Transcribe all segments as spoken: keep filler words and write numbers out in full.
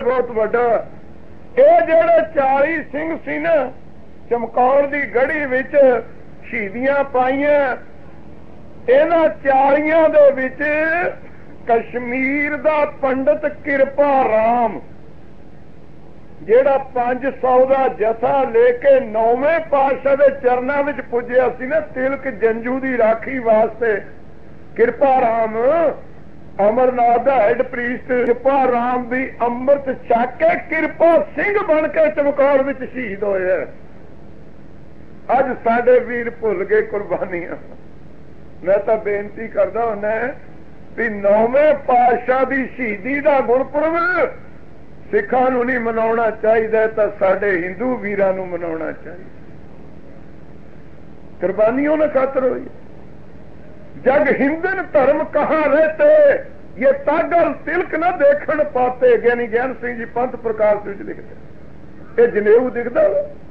बहुत वड्डा। ये जेड़े चाली सिंह सी ना चमकौर दी गढ़ी विच शहीदियां पाईयां, इन्हां चालियां दे विच कश्मीर दा पंडित किरपा राम जेड़ा पांच सौ का जथा लेके नौवें पातशाह के चरणों में पुजया सी ना तिलक जंजू की राखी वास्ते, किरपा राम अमरनाथ का हेड प्रीस्ट किरपा राम भी अमृत छक के किरपा सिंह बन के चमकौर में शहीद होए। अज साडे वीर भुल गए कुर्बानियां। मैं तो बेनती करदा हुंदा भी नौवें पातशाह की शहीदी का गुरपुरब सिखां नूं नहीं मनाउणा चाहिए, तो साडे हिंदू वीरां नूं मनाउणा चाहिए। कुर्बानियों ने खातर हुई। जग हिंदन धर्म कहाँ रहते, ये तागल तिलक न देखण पाते। ज्ञानी ज्ञान सिंह जी पंथ प्रकाश विच लिखते, ये जनेऊ दिखदा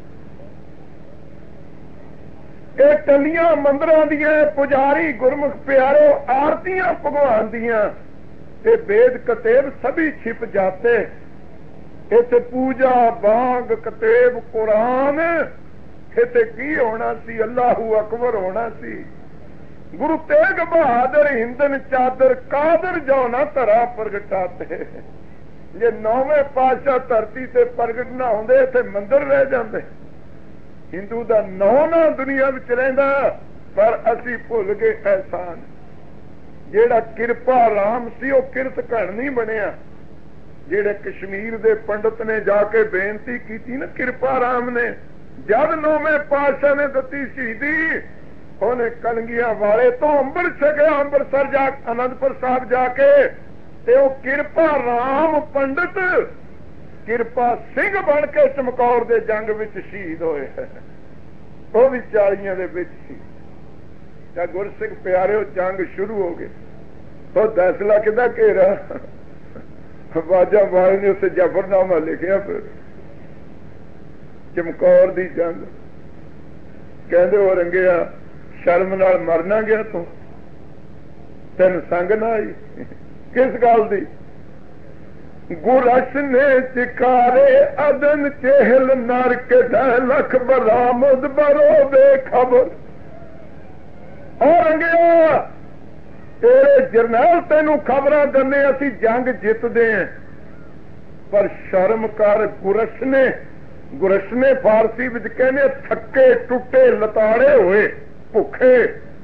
ये टलियां मंदिरां दियां पुजारी गुरमुख प्यारो आरतियां भगवान दियां, ये वेद कतेब सभी छिप जाते। इत्थे पूजा बांग कतेब कुरान इत्थे की होना सी, अल्लाहू अकबर होना सी। गुरु तेग बहादुर हिंदन चादर कादर जो ना धरा प्रगटाते। जे नौवें पातशाह धरती से प्रगट ना होंदे इत्थे मंदिर रह जाते। हिंदू दा नौ ना दुनिया विच रहिंदा, पर असी भुल गए एहसान। जेड़ा किरपा राम सी वो किरत घण नहीं बनिया। जेड़े कश्मीर दे पंडित ने जाके बेनती की ना किरपा राम ने, जब नौवें पातशाह ने दती शहीदी उन्हें कलंगियां वाले तो अंबर छकया, अंबरसर जा आनंदपुर साहब जाके ते वो किरपा राम पंडित किरपा सिंह बन के चमकौर दे जंग विच शहीद होए। वो भी चालियां दे विच सी। जां गुरसिख प्यारे जंग शुरू हो गए, तो दस लाख का घेरा बाजा वाले ने उसे जफरनामा लिखिया। फिर चमकौर दी जंग कहंदे हो रंगिया शर्म नाल मरना गया तू, तेन संग ना आई किस गल दी। गुरस ने चिकारे अदन चेहल नरक लख बरामद बरो बेखबर। और रंगिया तेरे जरनैल तेनू खबर दने असी जंग जितदे हैं, पर शर्म कर। गुरस ने गुरस ने फारसी विच कहने थके टुटे लताड़े हुए भुखे।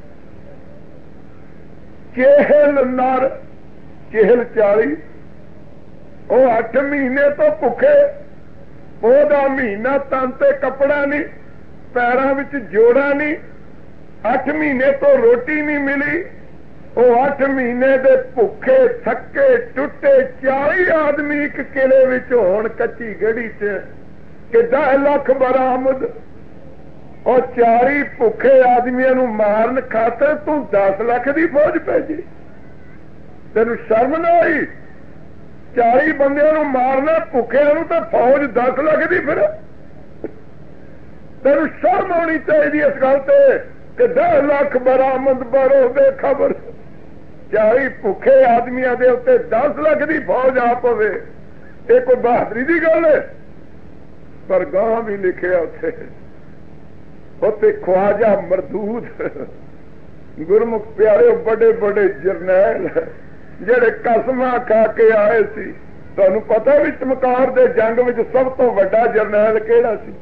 चेहल नर चेहल चाली वो अठ महीने तो भुखे। ओदा महीना तन ते कपड़ा नहीं, पैरों विच जोड़ा नहीं। अठ महीने तो रोटी नहीं मिली। वो अठ महीने दे भुखे थके टुटे चाली आदमी एक किले विच होण कच्ची गढ़ी च कि दस लख बरामद। और चारी भुखे आदमियों नूं मारन खातर तू दस लख की फौज भेजी। तेनू शर्म ना आई? चाली बंदियां नूं मारना भुखियां नूं तो फौज दस लख की। फिर तेनू शर्म आनी चाहिए इस गल ते कि दस लख बरामद बरो बेखबर। चाली भुखे आदमियों के उत्ते दस लख की फौज आ पवे, ये कोई बहादुरी की गल है? पर गांव भी लिखे उत्थे उत्थे ख्वाजा मरदूद गुरमुख प्यारे बड़े बड़े जरनैल जेड़े कसमां खा के आए सी। तुहानूं पता भी चमकौर दे जंग विच सब तो वड्डा जरनैल किहड़ा सी?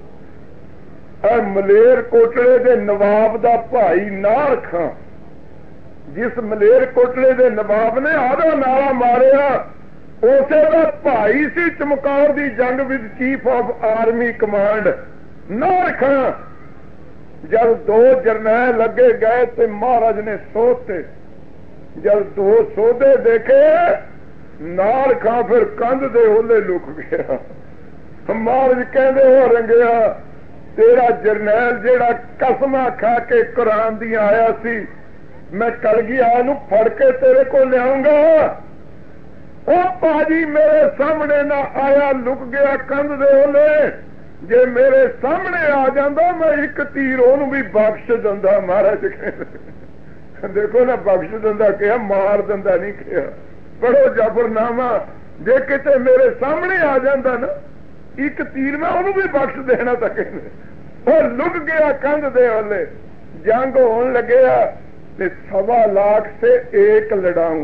मलेर कोटले दे नवाब दा भाई नार खां। जिस मलेर कोटले दे नवाब ने आधा नारा मारिया उसे दा भाई सी चमकौर दी जंग विच chief of army command Nar Khan. जब दो जरनैल लगे गए तो महाराज ने सोते। जब दो सौदे देखे नार खां फिर कंध दे ओले लुक गया। महाराज कहते हो रंगिया तेरा जरनैल जेड़ा कसमां खा के कुरान दी आया सी, मैं कलगीआं नूं फड़ के तेरे को लियाऊंगा। ओ पाजी मेरे सामने ना आया, लुक गया कंध दे ओले। जे मेरे सामने आ जाता मैं एक तीर ओनू भी बख्श दिंदा। महाराज देखो ना बख्श दिंदा क्या, मार दिंदा नहीं क्या। पढ़ो जफरनामा जे किते मेरे सामने आ जाता ना एक तीर मैं उन्होंने भी बख्श देना था कहने और लुक गया कंध दे वाले जंग होने लगे ते सवा लाख से एक लड़ाऊं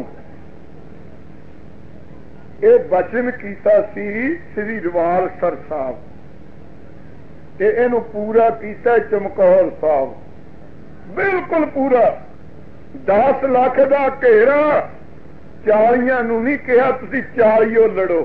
ये वचन किया सी श्री रवाल सर साहब इनू पूरा किया चमकौर साहब बिल्कुल पूरा दस लाख का घेरा चालियां नू नहीं कहा तुसी चालियो लड़ो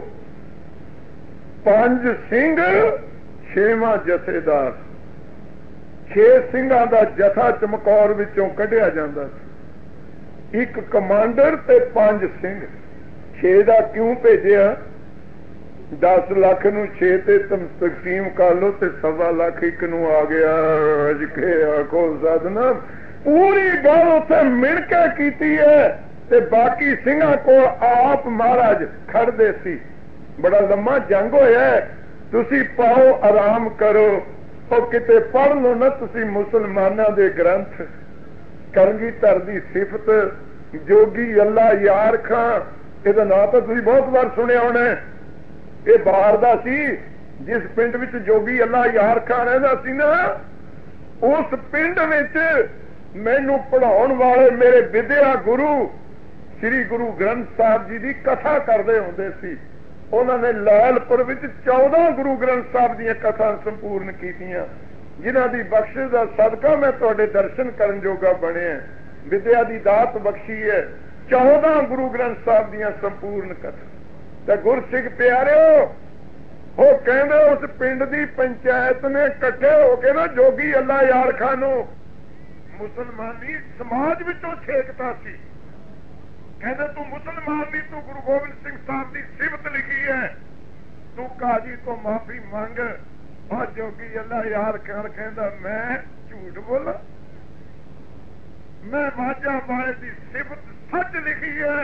पांच सिंह छेवां जथेदार छे सिंघां दा जथा चमकौर विचों कढ़िया जांदा सी एक कमांडर ते पांच सिंह छे दा क्यों भेजिया दस लाख नू छे ते तुम तकसीम कर लो ते सवा लाख एक नू आ गया अज के आखो साधना पूरी गल उत्थे मिल के कीती है ते बाकी सिंघां कोल आप महाराज खड़दे सी बड़ा लम्मा जंग होया है तुसी पाओ आराम करो और किते पढ़ लो ना तुसी मुसलमाना दे ग्रंथ करंगीधर दी सिफत जोगी अल्लाह यार खां ਇਹਦਾ ਨਾਂ ਤਾਂ ਤੁਸੀਂ बहुत बार सुनिया होना ये बाहर ਦਾ ਸੀ जिस पिंड विच जोगी अल्लाह यार खां रहंदा सी ना उस पिंड विच मैनू पढ़ाउण वाले मेरे विद्या गुरु श्री गुरु ग्रंथ साहब जी की कथा करते होंदे सी उन्होंने लैलपुर विच चौदह गुरु ग्रंथ साहब दी कथा संपूर्ण कीतियां जिन्हां दी बख्शिश दा सदका मैं तुहाडे दर्शन करन जोगा बने विद्या दी दात बख्शी है चौदह गुरु ग्रंथ साहब दियां संपूर्ण कथा गुरसिख प्यारिओ वो कहंदे उस पिंड दी पंचायत ने इकट्ठे होके ना जोगी अल्लाह यार खां नूं मुसलमानी समाज विचों छेकता सी कहते तू मुसलमान नहीं तू गुरु गोबिंद सिंह साहब की सिफत लिखी है तू काजी तो माफी मंग और जोगी अल्लाह यार खां कहंदा मैं झूठ बोला मैं वाजा वाले की सिफत सच लिखी है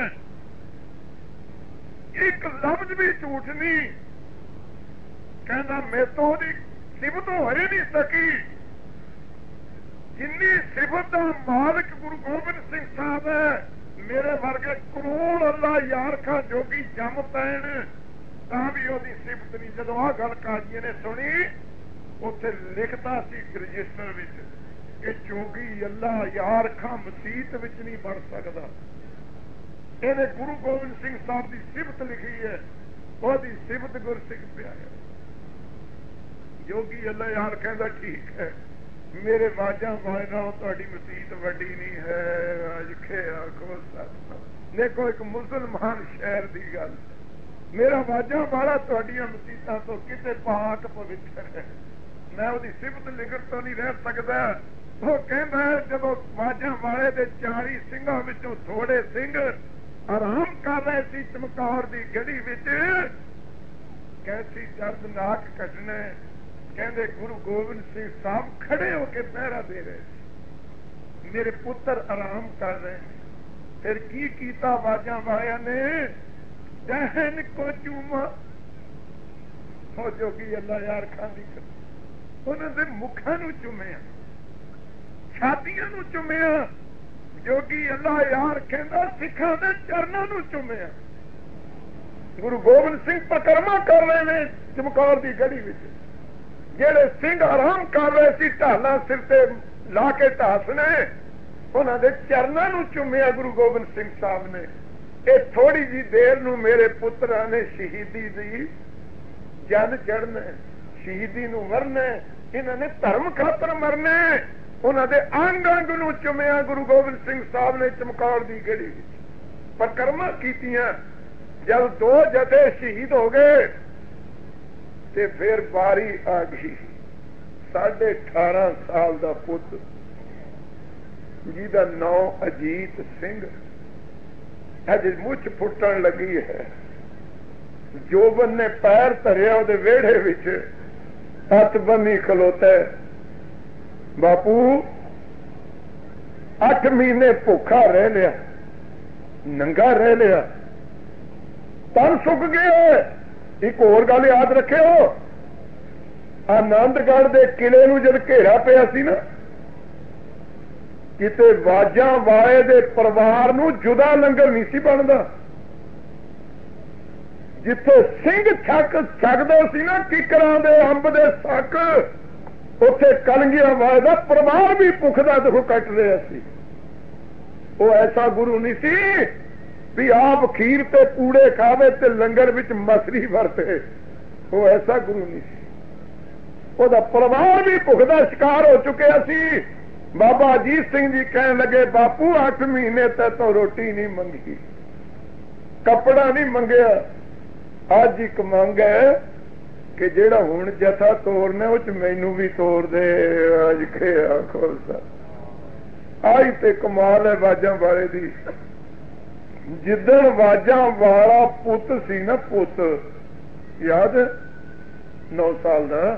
एक लफ्ज भी झूठ नहीं कहना मेरे तो सिफत हो ही नहीं सकी जिन्नी सिफत का मालिक गुरु गोबिंद सिंह साहब है मेरे वर्गे करोड़ अल्लाह यार खां जोगी जम पैन तां भी ओदी सिफत नहीं जदों आ गल काजी ने सुनी उत्थे लिखता सी रजिस्टर विच कि जोगी अल्लाह यार खां मसीत विच नहीं बन सकदा इहने गुरु गोबिंद सिंह साहब की सिफत लिखी है ओदी सिफत गुरसिख प्यारे जोगी अल्लाह यार कहता ठीक है मेरे वाजा वाले नालों तुहाडी मसीत वड्डी नहीं है अज खे आखो सच देखो एक मुसलमान शहर की गल मेरा वाजा वाला तुहाडियां मसीतां तो किते पाक पवित्र है मैं उसकी सिफत लिखण तो नहीं रह सकता वो कहता है जब वाजा वाले दे चारी सिंघां विचों थोड़े सिंह आराम कर रहे सी चमकौर दी गढ़ी विच कैसी दर्दनाक घटना कहते गुरु गोबिंद सिंह साहब खड़े होकर पहरा दे रहे मेरे पुत्र आराम कर रहे फिर की कीता वाजा वालिया ने दहन को चूमा हो जोगी अल्लाह यार खां दी उन्होंने मुखा नू चुमिया छातियां नू चुमिया जोगी अल्लाह यार कहंदा सिखां दे चरनां नू चुमिया गुरु गोबिंद सिंह परिक्रमा कर रहे हैं चमकौर की गढ़ी विच जेड़े सिंह आराम कर रहे सी ढाला सिर ते ला के ढासने उन्होंने चरनां नू चुमिया गुरु गोबिंद सिंह साहब ने ये थोड़ी जी देर नू मेरे पुत्रा ने शहीदी दी जन चढ़ना शहीदी नू मरना इन्होंने धर्म खातर मरना उन्होंने अंग अंग नू चुमिया गुरु गोबिंद सिंह साहब ने चमकौर की गढ़ी परिक्रमा कीतियां जब दो जथे शहीद हो गए ते फिर बारी आ गई साढ़े अठारह साल का पुत जिहदा नाम अजीत सिंह अज मुछ फुटन लगी है जोबन ने पैर धरिया उहदे वेड़े विच हथ बन्नी खलोता है बापू अठ महीने भुखा रह लिया नंगा रह लिया तन सुक गया एक होर गल याद रखियो आनंदगढ़ के किले नूं जद घेरा पिया सी ना किते वाजा वाले दे परिवार नूं जुदा लंगर नहीं सी बनदा ਜਿੱਥੇ ਸਿੰਘ ਛੱਕ ਛਕਦੇ ਸੀ ਨਾ ਕਿਕਰਾਂ ਦੇ ਅੰਬ ਦੇ ਸੱਕ, ਉੱਥੇ ਕਲਗੀਆਂ ਵਾਲੇ ਦਾ ਪਰਿਵਾਰ ਵੀ ਭੁੱਖ ਦਾ ਦੁੱਖ ਕੱਟ ਰਿਹਾ ਸੀ। ਉਹ ਐਸਾ ਗੁਰੂ ਨਹੀਂ ਸੀ ਵੀ ਆਪ ਖੀਰ ਤੇ ਪੂੜੇ ਖਾਵੇ ਤੇ ਲੰਗਰ ਵਿੱਚ ਮਸਰੀ ਵਰਤੇ। ਉਹ ਐਸਾ ਗੁਰੂ ਨਹੀਂ ਸੀ। ਉਹਦਾ ਪਰਿਵਾਰ ਵੀ ਭੁੱਖ ਦਾ ਸ਼ਿਕਾਰ ਹੋ ਚੁੱਕਿਆ ਸੀ। ਬਾਬਾ ਅਜੀਤ ਸਿੰਘ ਜੀ ਕਹਿਣ ਲੱਗੇ, ਬਾਪੂ ਅੱਠ ਮਹੀਨੇ ਤੇ ਤੋਂ ਰੋਟੀ ਨਹੀਂ ਮੰਗੀ, ਕੱਪੜਾ ਨਹੀਂ ਮੰਗਿਆ। ਅੱਜ ਇੱਕ ਮੰਗ ਹੈ ਕਿ ਜਿਹੜਾ ਹੁਣ ਜਥਾ ਤੋਰਨਾ ਉਹ ਚ ਮੈਨੂੰ ਵੀ ਤੋਰ ਦੇ। ਅੱਜ ਕੇ ਆਖੋ ਆਈ ਤੇ ਕਮਾਲ ਹੈ ਬਾਜਾਂ ਵਾਲੇ ਦੀ। ਜਿੱਦਣ ਬਾਜਾਂ ਵਾਲਾ ਪੁੱਤ ਸੀ ਨਾ, ਪੁੱਤ ਯਾਦ ਨੌ ਸਾਲ ਦਾ,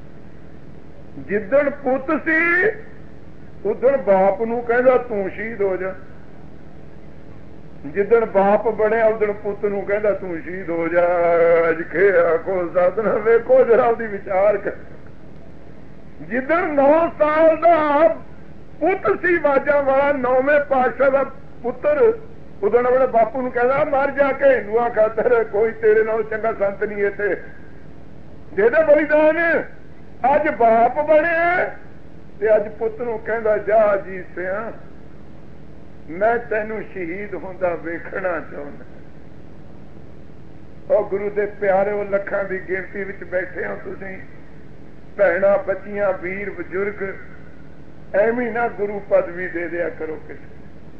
ਜਿੱਦਣ ਪੁੱਤ ਸੀ ਉਦਣ ਬਾਪ ਨੂੰ ਕਹਿੰਦਾ ਤੂੰ ਸ਼ਹੀਦ ਹੋ ਜਾ। ਜਿੱਦਣ ਬਾਪ ਬਣਿਆ ਉਦਣ ਪੁੱਤ ਨੂੰ ਕਹਿੰਦਾ ਤੂੰ ਸ਼ਹੀਦ ਹੋ ਜਾ। ਅੱਜ ਕੇ ਆਖੋ ਸਾਧਨਾ ਵੇਖੋ ਜਰਾ ਉਹਦੀ ਵਿਚਾਰ ਕਰ। ਜਿੱਦਣ ਨੌ ਸਾਲ ਦਾ ਪੁੱਤ ਸੀ ਬਾਜਾਂ ਵਾਲਾ, ਨੌਵੇਂ ਪਾਤਸ਼ਾਹ ਦਾ ਪੁੱਤਰ, ਉਦਣ ਆਪਣੇ ਬਾਪੂ ਨੂੰ ਕਹਿੰਦਾ ਮਰ ਜਾ ਕੇ ਹਿੰਦੂਆਂ ਖਾਤਰ, ਕੋਈ ਤੇਰੇ ਨਾਲ ਚੰਗਾ ਸੰਤ ਨਹੀਂ ਇੱਥੇ, ਜਿਹਦੇ ਬਲੀਦਾਨ। ਅੱਜ ਬਾਪ ਬਣਿਆ ਤੇ ਅੱਜ ਪੁੱਤ ਨੂੰ ਕਹਿੰਦਾ ਜਾ ਜੀ ਸਿਆ ਮੈਂ ਤੈਨੂੰ ਸ਼ਹੀਦ ਹੁੰਦਾ ਵੇਖਣਾ ਚਾਹੁੰਦਾ। ਉਹ ਗੁਰੂ ਦੇ ਪਿਆਰੇ, ਉਹ ਲੱਖਾਂ ਦੀ ਗਿਣਤੀ ਵਿੱਚ ਬੈਠੇ ਹੋ ਤੁਸੀਂ, ਭੈਣਾਂ ਬੱਚੀਆਂ ਵੀਰ ਬਜ਼ੁਰਗ, ਐਵੇਂ ਨਾ ਗੁਰੂ ਪਦਵੀ ਦੇ ਦਿਆ ਕਰੋ ਕਿਸੇ,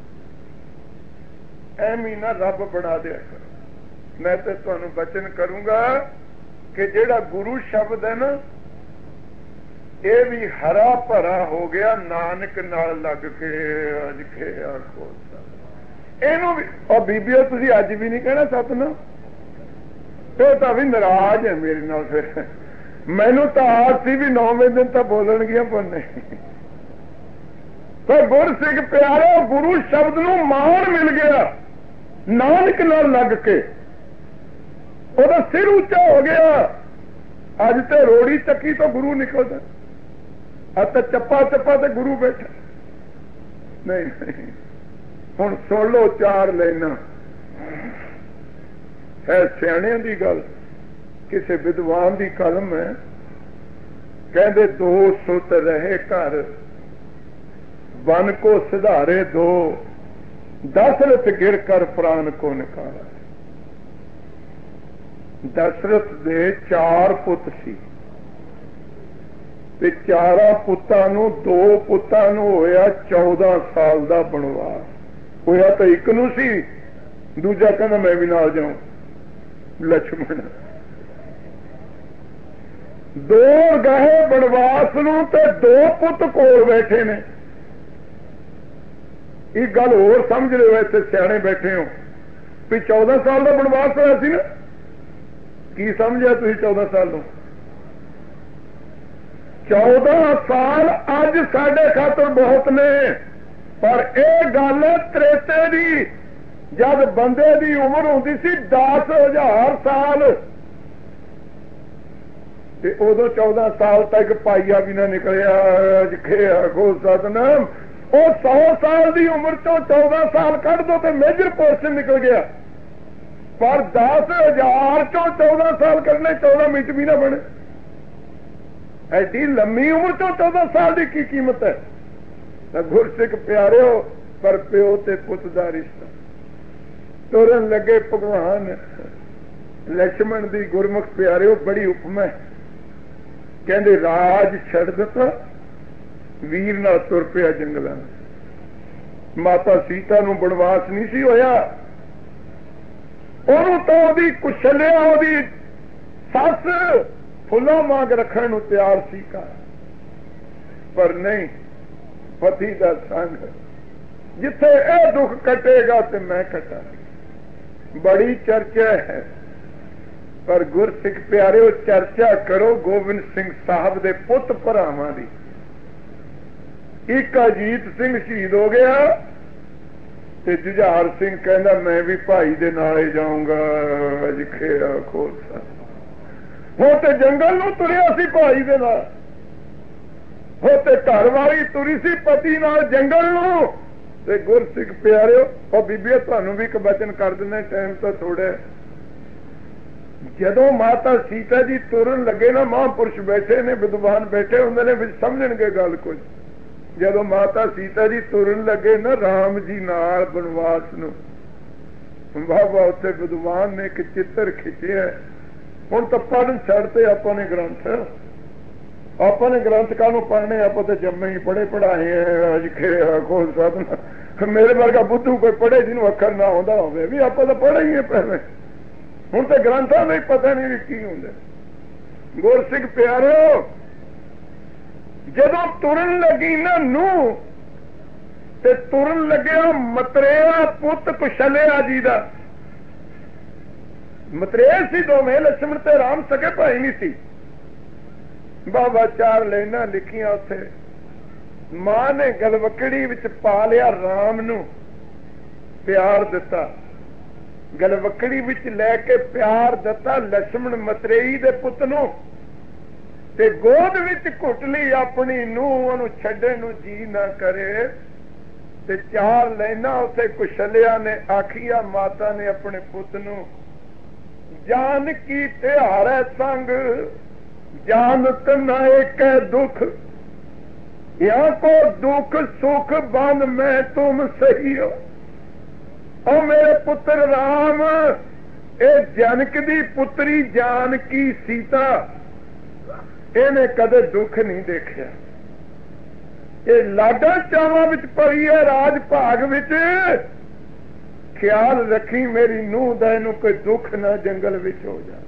ਐਵੇਂ ਨਾ ਰੱਬ ਬਣਾ ਦਿਆ ਕਰੋ। ਮੈਂ ਤੇ ਤੁਹਾਨੂੰ ਬਚਨ ਕਰੂੰਗਾ ਕਿ ਜਿਹੜਾ ਗੁਰੂ ਸ਼ਬਦ ਹੈ ਨਾ, ਇਹ ਵੀ ਹਰਾ ਭਰਾ ਹੋ ਗਿਆ ਨਾਨਕ ਨਾਲ ਲੱਗ ਕੇ। ਅੱਜ ਕੇ ਆਖੋ ਇਹਨੂੰ ਵੀ। ਉਹ ਬੀਬੀਓ ਤੁਸੀਂ ਅੱਜ ਵੀ ਨਹੀਂ ਕਹਿਣਾ ਸਤਿਨਾਮ, ਉਹ ਤਾਂ ਵੀ ਨਾਰਾਜ਼ ਹੈ ਮੇਰੇ ਨਾਲ। ਫਿਰ ਮੈਨੂੰ ਤਾਂ ਆਸ ਸੀ ਵੀ ਨੌਵੇਂ ਦਿਨ ਤਾਂ ਬੋਲਣਗੀਆਂ, ਪਰ ਨਹੀਂ। ਪਰ ਗੁਰਸਿੱਖ ਪਿਆਰੇ, ਗੁਰੂ ਸ਼ਬਦ ਨੂੰ ਮਾਣ ਮਿਲ ਗਿਆ ਨਾਨਕ ਨਾਲ ਲੱਗ ਕੇ, ਉਹਦਾ ਸਿਰ ਉੱਚਾ ਹੋ ਗਿਆ। ਅੱਜ ਤੇ ਰੋੜੀ ਚੱਕੀ ਤੋਂ ਗੁਰੂ ਨਿਕਲਦਾ, ਅਤੇ ਚੱਪਾ ਚੱਪਾ ਤੇ ਗੁਰੂ ਬੈਠਾ। ਨਹੀਂ ਨਹੀਂ, ਹੁਣ ਸੁਣ ਲਓ ਚਾਰ ਲੈਣਾ ਹੈ ਸਿਆਣਿਆਂ ਦੀ ਗੱਲ, ਕਿਸੇ ਵਿਦਵਾਨ ਦੀ ਕਲਮ ਹੈ। ਕਹਿੰਦੇ ਦੋ ਸੁਤ ਰਹੇ ਘਰ, ਬਨ ਕੋ ਸਿਧਾਰੇ ਦੋ, ਦਸ਼ਰਥ ਗਿਰ ਕਰ ਪ੍ਰਾਨ ਕੋ ਨਿਕਾਲਾ। ਦਸ਼ਰਥ ਦੇ ਚਾਰ ਪੁੱਤ ਸੀ ਤੇ ਚਾਰਾਂ ਪੁੱਤਾਂ ਨੂੰ, ਦੋ ਪੁੱਤਾਂ ਨੂੰ ਹੋਇਆ ਚੌਦਾਂ ਸਾਲ ਦਾ ਬਣਵਾਸ। ਹੋਇਆ ਤਾਂ ਇੱਕ ਨੂੰ ਸੀ, ਦੂਜਾ ਕਹਿੰਦਾ ਮੈਂ ਵੀ ਨਾਲ ਜਾਉਂ, ਲਛਮਣ। ਦੋ ਗਏ ਬਣਵਾਸ ਨੂੰ ਤੇ ਦੋ ਪੁੱਤ ਕੋਲ ਬੈਠੇ ਨੇ। ਇੱਕ ਗੱਲ ਹੋਰ ਸਮਝ ਲਿਓ, ਇੱਥੇ ਸਿਆਣੇ ਬੈਠੇ ਹੋ ਵੀ ਚੌਦਾਂ ਸਾਲ ਦਾ ਬਣਵਾਸ ਹੋਇਆ ਸੀ ਨਾ। ਕੀ ਸਮਝਿਆ ਤੁਸੀਂ ਚੌਦਾਂ ਸਾਲ ਨੂੰ? ਚੌਦਾਂ ਸਾਲ ਅੱਜ ਸਾਡੇ ਖਾਤਰ ਬਹੁਤ ਨੇ, ਪਰ ਇਹ ਗੱਲ ਤ੍ਰੇਤੇ ਦੀ, ਜਦ ਬੰਦੇ ਦੀ ਉਮਰ ਹੁੰਦੀ ਸੀ ਦਸ ਹਜ਼ਾਰ ਸਾਲ, ਤੇ ਉਦੋਂ ਚੌਦਾਂ ਸਾਲ ਤੱਕ ਪਾਈਆ ਵੀ ਨਾ ਨਿਕਲਿਆ। ਜਿੱਥੇ ਆਖੋ ਸਤਿਨਾਮ, ਉਹ ਸੌ ਸਾਲ ਦੀ ਉਮਰ ਚੋਂ ਚੌਦਾਂ ਸਾਲ ਕੱਢ ਦੋ ਤੇ ਮੇਜਰ ਪੋਰਸ਼ਨ ਨਿਕਲ ਗਿਆ। ਪਰ ਦਸ ਹਜ਼ਾਰ ਚੋਂ ਚੌਦਾਂ ਸਾਲ ਕਰਨੇ, ਚੌਦਾਂ ਮਿੰਟ ਵੀ ਨਾ ਬਣੇ। ਐਡੀ ਲੰਮੀ ਉਮਰ ਚੋਂ ਚੌਦਾਂ ਸਾਲ ਦੀ ਕੀ ਕੀਮਤ ਹੈ? ਤਾਂ ਗੁਰਸਿੱਖ ਪਿਆਰਿਓ, ਪਰ ਪਿਓ ਤੇ ਪੁੱਤ ਦਾ ਰਿਸ਼ਤਾ ਤੋਰਨ ਲੱਗੇ ਭਗਵਾਨ ਲਛਮਣ ਦੀ। ਗੁਰਮੁਖ ਪਿਆਰਿਓ ਬੜੀ ਉਪਮਾ। ਕਹਿੰਦੇ ਰਾਜ ਛੱਡ ਦਿੱਤਾ, ਵੀਰ ਨਾਲ ਤੁਰ ਪਿਆ ਜੰਗਲਾਂ। ਮਾਤਾ ਸੀਤਾ ਨੂੰ ਬਣਵਾਸ ਨਹੀਂ ਸੀ ਹੋਇਆ, ਉਹਨੂੰ ਤਾਂ ਉਹਦੀ ਕੁਸ਼ਲਿਆ, ਉਹਦੀ ਸੱਸ ਫੁੱਲਾਂ ਵਾਂਗ ਰੱਖਣ ਨੂੰ ਤਿਆਰ ਸੀ ਘਰ, ਪਰ ਨਹੀਂ, ਪਤੀ ਦਾ ਸੰਗ। ਜਿੱਥੇ ਇਹ ਦੁੱਖ ਕੱਟੇਗਾ ਤੇ ਮੈਂ ਕੱਟਾਂ। ਬੜੀ ਚਰਚਾ ਹੈ, ਪਰ ਗੁਰਸਿੱਖ ਪਿਆਰਿਓ ਚਰਚਾ ਕਰੋ ਗੋਬਿੰਦ ਸਿੰਘ ਸਾਹਿਬ ਦੇ ਪੁੱਤ ਭਰਾਵਾਂ ਦੀ। ਇੱਕ ਅਜੀਤ ਸਿੰਘ ਸ਼ਹੀਦ ਹੋ ਗਿਆ ਤੇ ਜੁਝਾਰ ਸਿੰਘ ਕਹਿੰਦਾ ਮੈਂ ਵੀ ਭਾਈ ਦੇ ਨਾਲ ਹੀ ਜਾਊਂਗਾ। ਜਿੱਥੇ ਆਖੋ ਹੋ ਤੇ ਜੰਗਲ ਨੂੰ ਤੁਰਿਆ ਸੀ ਭਾਈ ਦੇ ਨਾਲ, ਹੋ ਤੇ ਘਰ ਵਾਲੀ ਤੁਰੀ ਸੀ ਪਤੀ ਨਾਲ ਜੰਗਲ ਨੂੰ। ਤੇ ਗੁਰਸਿੱਖ ਪਿਆਰਿਓ, ਉਹ ਬੀਬੀਓ ਤੁਹਾਨੂੰ ਵੀ ਇੱਕ ਬਚਨ ਕਰ ਦਿੰਦੇ, ਟਾਈਮ ਤਾਂ ਥੋੜਾ। ਜਦੋਂ ਮਾਤਾ ਸੀਤਾ ਜੀ ਤੁਰਨ ਲੱਗੇ ਨਾ, ਮਹਾਂਪੁਰਸ਼ ਬੈਠੇ ਨੇ, ਵਿਦਵਾਨ ਬੈਠੇ ਹੁੰਦੇ ਨੇ, ਵਿੱਚ ਸਮਝਣਗੇ ਗੱਲ ਕੁਝ। ਜਦੋਂ ਮਾਤਾ ਸੀਤਾ ਜੀ ਤੁਰਨ ਲੱਗੇ ਨਾ ਰਾਮ ਜੀ ਨਾਲ ਬਨਵਾਸ ਨੂੰ, ਬਾਬਾ ਉੱਥੇ ਵਿਦਵਾਨ ਨੇ ਇੱਕ ਚਿੱਤਰ ਖਿੱਚਿਆ। ਹੁਣ ਤਾਂ ਪੜ੍ਹਨ ਛੱਡਤੇ ਆਪਾਂ ਨੇ ਗ੍ਰੰਥ, ਆਪਾਂ ਨੇ ਗ੍ਰੰਥ ਕਾਹਨੂੰ ਪੜ੍ਹਨੇ, ਆਪਾਂ ਤਾਂ ਜੰਮੇ ਹੀ ਪੜ੍ਹੇ ਪੜ੍ਹਾਏ ਹੈ। ਅੱਜ ਖੇ ਖੋਜ ਸਾਧਨਾ, ਮੇਰੇ ਵਰਗਾ ਬੁੱਧੂ ਕੋਈ ਪੜ੍ਹੇ ਜਿਹਨੂੰ ਅੱਖਰ ਨਾ ਆਉਂਦਾ ਹੋਵੇ, ਵੀ ਆਪਾਂ ਤਾਂ ਪੜ੍ਹੇ ਹੀ ਹੈ ਪਹਿਲੇ। ਹੁਣ ਤੇ ਗ੍ਰੰਥਾਂ ਦਾ ਹੀ ਪਤਾ ਨਹੀਂ ਵੀ ਕੀ ਹੁੰਦਾ। ਗੁਰਸਿੱਖ ਪਿਆਰਿਓ, ਜਦੋਂ ਤੁਰਨ ਲੱਗੀ ਨਾ ਨੂੰ, ਤੇ ਤੁਰਨ ਲੱਗਿਆ ਮਤਰੇਆ ਪੁੱਤ ਕੁਸ਼ਲਿਆ ਜੀ ਦਾ। ਮਤਰੇਆ ਸੀ ਦੋਵੇਂ, ਲਛਮਣ ਤੇ ਰਾਮ ਸਕੇ ਭਾਈ ਨਹੀਂ ਸੀ। ਬਾਬਾ ਚਾਰ ਲਾਈਨਾਂ ਲਿਖੀਆਂ ਉੱਥੇ। ਮਾਂ ਨੇ ਗਲਵਕੜੀ ਵਿੱਚ ਪਾ ਲਿਆ ਰਾਮ ਨੂੰ, ਪਿਆਰ ਦਿੱਤਾ, ਗਲਵਕੜੀ ਵਿੱਚ ਲੈ ਕੇ ਪਿਆਰ ਦਿੱਤਾ ਲਛਮਣ ਮਤਰੇਈ ਦੇ ਪੁੱਤ ਨੂੰ, ਤੇ ਗੋਦ ਵਿੱਚ ਘੁੱਟ ਲਈ ਆਪਣੀ ਨੂੰ, ਉਹਨੂੰ ਛੱਡਣ ਨੂੰ ਜੀ ਨਾ ਕਰੇ। ਤੇ ਚਾਰ ਲਾਈਨਾਂ ਉੱਥੇ ਕੁਸ਼ਲਿਆ ਨੇ ਆਖੀਆਂ ਮਾਤਾ ਨੇ ਆਪਣੇ ਪੁੱਤ ਨੂੰ, ਜਾਨ ਕੀ ਤਿਹਾਰੈ ਸੰਗ ਜਾਨਤ ਨਾ ਏਕੈ ਦੁਖ, ਯਾ ਕੋ ਦੁਖ ਸੁਖ ਬੰਦ ਮੈਂ ਤੁਮ ਸਹੀ ਹੋ। ਉਹ ਮੇਰੇ ਪੁੱਤਰ ਰਾਮ, ਇਹ ਜਨਕ ਦੀ ਪੁੱਤਰੀ ਜਾਨਕੀ ਸੀਤਾ, ਇਹਨੇ ਕਦੇ ਦੁੱਖ ਨਹੀਂ ਦੇਖਿਆ। ਇਹ ਲਾਡਾਂ ਚਾਵਾਂ ਵਿੱਚ ਭਰੀ ਹੈ, ਰਾਜ ਭਾਗ ਵਿੱਚ। ਖਿਆਲ ਰੱਖੀ ਮੇਰੀ ਨੂੰਹ ਦਾ, ਇਹਨੂੰ ਕੋਈ ਦੁੱਖ ਨਾ ਜੰਗਲ ਵਿੱਚ ਹੋ ਜਾ।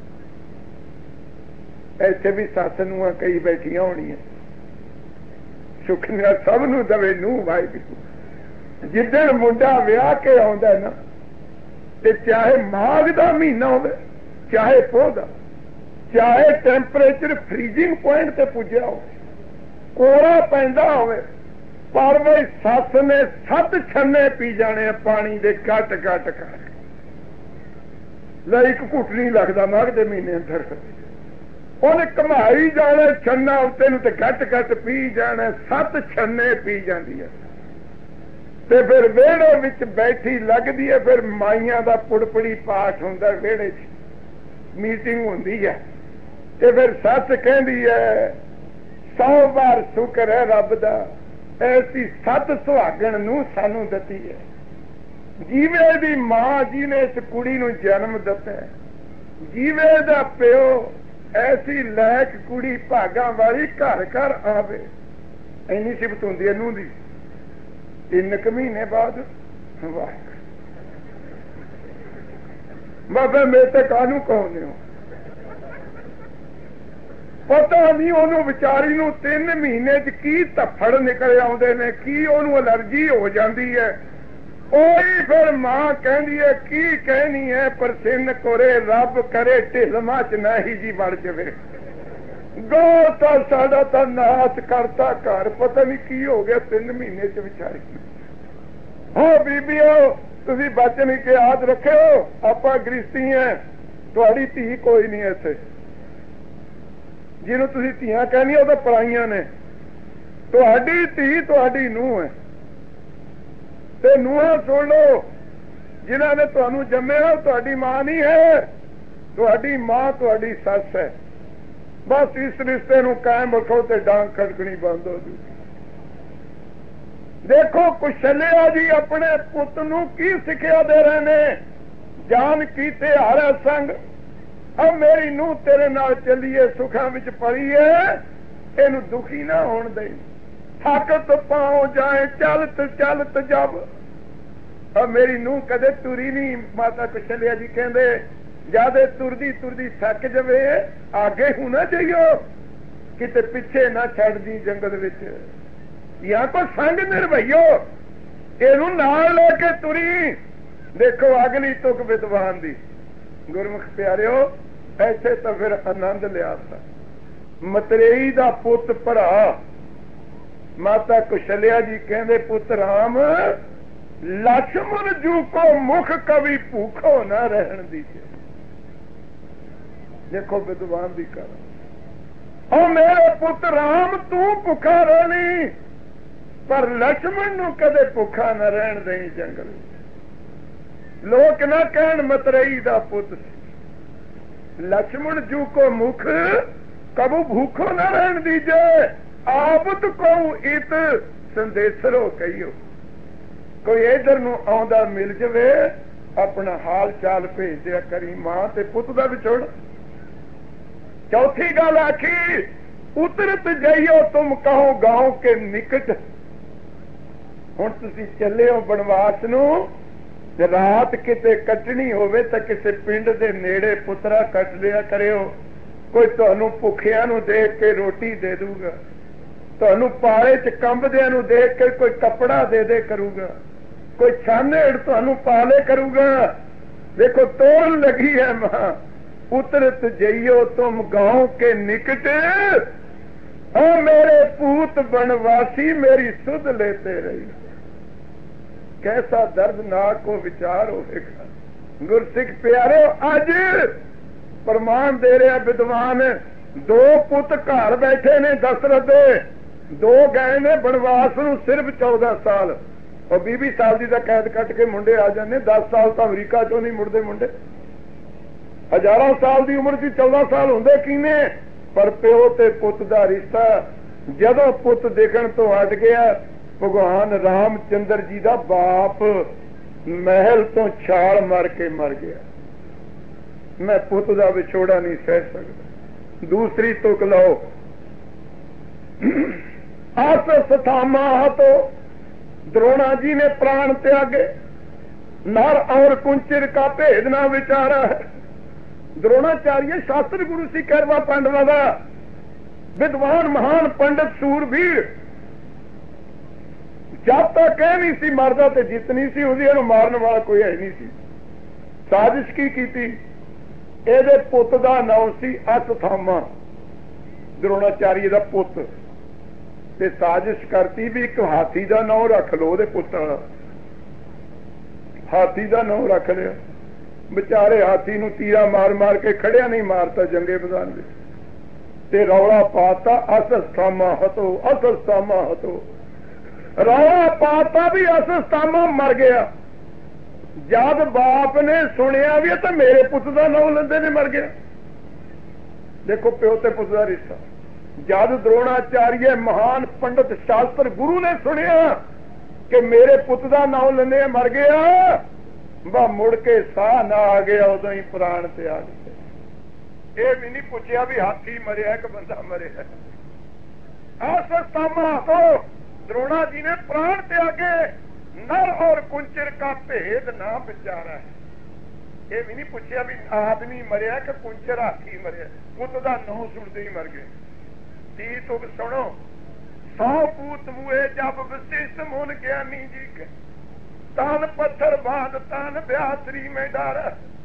ਇੱਥੇ ਵੀ ਸੱਸ ਨੂੰਹਾਂ ਕਈ ਬੈਠੀਆਂ ਹੋਣੀਆਂ, ਸੁੱਖ ਨਾਲ ਸਭ ਨੂੰ ਦਵੇ ਨੂੰਹ ਵਾਹਿਗੁਰੂ। ਜਿੱਦਣ ਮੁੰਡਾ ਵਿਆਹ ਕੇ ਆਉਂਦਾ ਨਾ, ਤੇ ਚਾਹੇ ਮਾਘ ਦਾ ਮਹੀਨਾ ਹੋਵੇ, ਚਾਹੇ ਪੋਹ ਦਾ, ਚਾਹੇ ਟੈਂਪਰੇਚਰ ਫਰੀਜ਼ਿੰਗ ਪੁਆਇੰਟ ਤੇ ਪੁੱਜਿਆ ਹੋਵੇ, ਕੋਰਾ ਪੈਂਦਾ ਹੋਵੇ, ਪਰ ਵੀ ਸੱਸ ਨੇ ਸੱਤ ਛੰਨੇ ਪੀ ਜਾਣੇ ਪਾਣੀ ਦੇ ਘੱਟ ਘੱਟ ਕਰ ਲੈ। ਇੱਕ ਘੁੱਟ ਨਹੀਂ ਲੱਗਦਾ ਮਾਘ ਦੇ ਮਹੀਨੇ ਅੰਦਰ, ਉਹਨੇ ਕਮਾਈ ਜਾਣਾ ਛੰਨਾ ਉੱਤੇ ਨੂੰ, ਤੇ ਘੱਟ ਘੱਟ ਪੀ ਜਾਣਾ, ਸੱਤ ਛੰਨੇ ਪੀ ਜਾਂਦੀ ਹੈ। ਤੇ ਫਿਰ ਵਿਹੜੇ ਵਿੱਚ ਬੈਠੀ ਲੱਗਦੀ ਹੈ, ਫਿਰ ਮਾਈਆਂ ਦਾ ਪੁੜਪੜੀ ਪਾਠ ਹੁੰਦਾ, ਵਿਹੜੇ ਚ ਮੀਟਿੰਗ ਹੁੰਦੀ ਹੈ। ਤੇ ਫਿਰ ਸੱਸ ਕਹਿੰਦੀ ਹੈ, ਸੌ ਵਾਰ ਸ਼ੁਕਰ ਹੈ ਰੱਬ ਦਾ, ਐਸੀ ਸੱਤ ਸੁਹਾਗਣ ਨੂੰ ਸਾਨੂੰ ਦਿੱਤੀ ਹੈ। ਜੀਵੇ ਦੀ ਮਾਂ ਜਿਹਨੇ ਇਸ ਕੁੜੀ ਨੂੰ ਜਨਮ ਦਿੱਤਾ, ਜੀਵੇ ਦਾ ਪਿਓ, ਐਸੀ ਲੈਕ ਕੁੜੀ ਭਾਗਾਂ ਵਾਲੀ ਘਰ ਘਰ ਆਵੇ। ਇੰਨੀ ਸਿਫਤ ਹੁੰਦੀ ਹੈ ਨੂੰਹ ਦੀ। ਤਿੰਨ ਕੁ ਮਹੀਨੇ ਬਾਅਦ ਵਾਹ ਬਾਬਾ ਮੇਰੇ ਤੇ ਕਾਹਨੂੰ ਕਹਾਉਂਦੇ ਹੋ, ਪਤਾ ਨਹੀਂ ਉਹਨੂੰ ਵਿਚਾਰੀ ਨੂੰ ਤਿੰਨ ਮਹੀਨੇ ਚ ਕੀ ਧੱਫੜ ਨਿਕਲ ਆਉਂਦੇ ਨੇ, ਕੀ ਉਹਨੂੰ ਅਲਰਜੀ ਹੋ ਜਾਂਦੀ ਹੈ। ਉਹੀ ਫਿਰ ਮਾਂ ਕਹਿੰਦੀ ਹੈ, ਕੀ ਕਹਿਣੀ ਹੈ, ਪਰਸਿੰਨ ਕੋਰੇ ਰੱਬ ਕਰੇ ਢਿਲਮਾ ਚ ਨਹੀਂ ਜੀ ਵੜ ਜਾਵੇ। ਗੋ ਤਾਂ ਸਾਡਾ ਤਾਂ ਨਾਸ ਕਰਤਾ ਘਰ, ਪਤਾ ਨਹੀਂ ਕੀ ਹੋ ਗਿਆ ਤਿੰਨ ਮਹੀਨੇ ਚ ਵਿਚਾਰੀ। ਹਾਂ ਬੀਬੀਓ, ਤੁਸੀਂ ਬਚਨ ਕੇ ਯਾਦ ਰੱਖਿਓ, ਆਪਾਂ ਗ੍ਰਿਸ਼ਤੀ ਹੈ, ਤੁਹਾਡੀ ਧੀ ਕੋਈ ਨਹੀਂ ਇੱਥੇ। ਜਿਹਨੂੰ ਤੁਸੀਂ ਧੀਆਂ ਕਹਿੰਦੀਆਂ ਉਹ ਤਾਂ ਪਰਾਈਆਂ ਨੇ, ਤੁਹਾਡੀ ਧੀ ਤੁਹਾਡੀ ਨੂੰਹ ਹੈ। ਤੇ ਨੂੰਹਾਂ ਸੁਣ ਲਓ, ਜਿਨ੍ਹਾਂ ਨੇ ਤੁਹਾਨੂੰ ਜੰਮਿਆ ਤੁਹਾਡੀ ਮਾਂ ਨਹੀਂ ਹੈ, ਤੁਹਾਡੀ ਮਾਂ ਤੁਹਾਡੀ ਸੱਸ ਹੈ। ਬਸ ਇਸ ਰਿਸ਼ਤੇ ਨੂੰ ਕਾਇਮ ਰੱਖੋ ਤੇ ਡਾਂਗ ਖੜਕਣੀ ਬੰਦ ਹੋ ਜੂ। ਦੇਖੋ ਕੁਸ਼ਲਿਆ ਜੀ ਆਪਣੇ ਪੁੱਤ ਨੂੰ ਕੀ ਸਿੱਖਿਆ ਦੇ ਰਹੇ ਨੇ, ਜਾਨ ਕੀਤੇ ਹਾਰਾ ਸੰਗ। ਅਬ ਮੇਰੀ ਨੂੰਹ ਤੇਰੇ ਨਾਲ ਚੱਲੀਏ, ਸੁੱਖਾਂ ਵਿੱਚ ਪੜੀ ਹੈ, ਇਹਨੂੰ ਦੁਖੀ ਨਾ ਹੋਣ ਦੇ। ਥੱਕ ਪਾਉ ਜਾਏ ਚਲਤ ਚਲਤ ਜਬ। ਅਬ ਮੇਰੀ ਨੂੰਹ ਕਦੇ ਤੁਰੀ ਨਹੀਂ। ਮਾਤਾ ਕੁਸ਼ਲਿਆ ਜੀ ਕਹਿੰਦੇ, ਜਿਆਦੇ ਤੁਰਦੀ ਤੁਰਦੀ ਥੱਕ ਜਾਵੇ, ਆਗੇ ਹੋਣਾ ਚਾਹੀਓ, ਕਿਤੇ ਪਿੱਛੇ ਨਾ ਛੱਡਦੀ ਜੰਗਲ ਵਿੱਚ। ਜਾਂ ਕੋ ਸੰਗ ਨਿਰਭਈਓ, ਇਹਨੂੰ ਨਾਲ ਲੈ ਕੇ ਤੁਰੀ। ਦੇਖੋ ਅਗਲੀ ਤੁਕ ਵਿਦਵਾਨ ਦੀ। ਗੁਰਮੁਖ ਪਿਆਰਿਓ, ਐਸੇ ਤਾਂ ਫਿਰ ਆਨੰਦ ਲਿਆ। ਮਤਰੇਈ ਦਾ ਪੁੱਤ ਭਰਾ ਮਾਤਾ ਕੁਸ਼ਲਿਆ ਜੀ ਕਹਿੰਦੇ, ਪੁੱਤ ਰਾਮ ਲਛਮਣ ਜੂ ਕੋ ਮੁਖ ਕਵੀ ਭੂਖੋ ਨਾ ਰਹਿਣ ਦੀ। ਦੇਖੋ ਵਿਦਵਾਨ ਦੀ ਕਰ, ਉਹ ਮੇਰੇ ਪੁੱਤ ਰਾਮ ਤੂੰ ਭੁੱਖਾ ਰਹਿਣੀ, ਪਰ ਲਛਮਣ ਨੂੰ ਕਦੇ ਭੁੱਖਾ ਨਾ ਰਹਿਣ ਦੇਈ ਜੰਗਲ। ਲੋਕ ਨਾ ਕਹਿਣ ਮਤਰੇਈ ਦਾ ਪੁੱਤ ਸੀ, लक्ष्मण जू को मुख कबू भूखो न रहन दीजे, आबत को इत संदेशरो कहियो। कोई इधर नू आउंदा मिल जावे अपना हाल चाल भेज दिया करी, मां ते पुत दा विछोड़। चौथी गल आखी, उतरत जाइयो तुम कहो गांव के निकट। हुण तुसीं चले हो बनवास नू, रात किते कटनी होवे तां किसे पिंड दे नेड़े पुत्रा कट लिया करियो। कोई तुहानू भुखियां नू देख के रोटी दे दूगा, तुहानू पाले च कंबदियां नू देख के कोई कपड़ा दे दे करूगा, कोई छानेड़ तुहानू पाले करूगा। देखो तोड़ लगी है मां, उतरत जइयो तुम गांव के निकट, ओ मेरे पूत बनवासी मेरी सुध लेते रही। कैसा दर्दनाक को विचार होगा। गुरसिख प्यारे अज प्रमाण दे रहा विद्वान, दो पुत घर बैठे ने दशरथ दे, दो गए ने बनवास नूं सिर्फ चौदह साल, और बीस बीस साल की कैद कट के मुंडे आ जाने। दस साल तो अमरीका चो नहीं मुड़ते मुंडे, हजारों साल की उम्र की चौदह साल होंगे कीने। पर प्यो ते पुत का रिश्ता जदों पुत दिखण तो हट गया, भगवान रामचंद्र जी का बाप महल तो छाल मार के मर गया। मैं पुत का विछोड़ा नहीं सह सकता। दूसरी तुक लो, आस स्थामा तो द्रोणा जी ने प्राण त्यागे, नर और कुंचिर का भेद ना विचारा है। द्रोणाचार्य शास्त्र गुरु सी कैरवा पांडवा का विद्वान महान पंडित सूरवीर, जब तक कह नहीं सी मरदा ते जितनी सी उसकी मारन वाला कोई है नहीं सी। साजिश की कीती, एदे पुत का नाम सी अश्वत्थामा, द्रोणाचार्य का पुत, ते साजिश करती भी एक हाथी का नाम रख लो दे पुत वाला, हाथी का नाम रख लिया। बेचारे हाथी नूं तीरा मार मार के खड़िया नहीं मारता जंगे मैदान में, ते रौला पाता अश्वत्थामा हतो, अश्वत्थामा हतो। रौला पाता भी अश्वत्थामा मर गया। जब बाप ने सुनिया भी तो मेरे पुत का नाम लेंदे ने मर गया। देखो प्यो ते पुत का रिश्ता। जब द्रोणाचार्य महान पंडित शास्त्र गुरु ने सुनिया कि मेरे पुत का नाम लेंदे मर गया, वह मुड़ के साह ना आ गया, उदों ही प्राण त्याग दिते। ये भी नहीं पूछया भी हाथी मरिया कि बंदा मरिया। अश्वत्थामा तो द्रोणा जी ने प्राण त्यागे, नर और कुंचर का भेद ना विचारा है। ये भी नहीं पूछया भी आदमी मरिया कि कुंचर हाथी मरिया, पुत का नौ सुनते ही मर गए। ती तुम सुनो, सौ पूत मुए जब विशिष्ट मुन ज्ञानी जी के, तान पत्थर बांध तान ब्यासरी में डारा।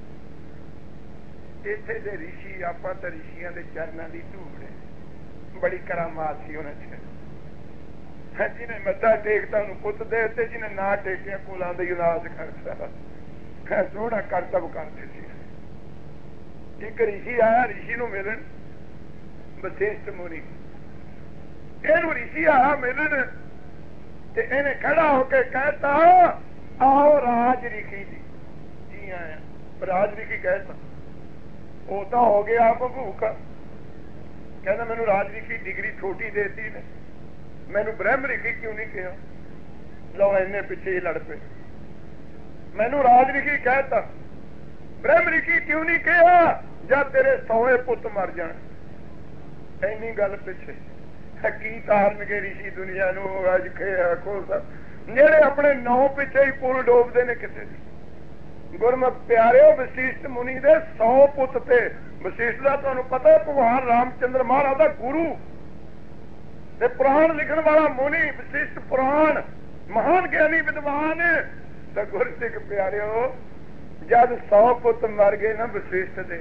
इथे दे ऋषि आपा तो ऋषियों के चरणों की धूड़ है, बड़ी करामात सी उन्हें। जिन्हें मत्था टेकता पुत दे, जिन्हें ना टेकिया कोलों का इलाज करता, सोहना करतब करते थे। एक ऋषि आया ऋषि नूं मिलन, वशिष्ठ मुनि, इहनूं ऋषि आया मिलन ते इहने खड़ा होकर कहता, आओ राज ऋषि जी जी आया। राज ऋषि कहता वो तो हो गया भूख, कहना मैनू राज ऋषि डिग्री छोटी देती ने, मैनू ब्रह्म ऋषि क्यों नहीं कहा। लो इन्ने पिछे ही लड़ पे, मैनू राज ऋषि कहता, ब्रह्म ऋषि क्यों नहीं कहा, जब तेरे सौवे पुत मर जाने। इन्नी गल पिछे की तारन के ऋषि दुनिया नू अज खे आखो सब जेड़े अपने नौ पिछे ही पुल डोबते ने किसी दी। गुरमुख प्यारे वशिष्ठ मुनि दे सौ पुत थे। वशिष्ठ का तुहानू पता है भगवान रामचंद्र महाराज का गुरु ते पुराण लिखण वाला मुनि, वशिष्ठ पुराण महान ज्ञानी विद्वान। तो गुरसिख प्यारिओ जब सौ पुत मर गए ना वशिष्ठ दे,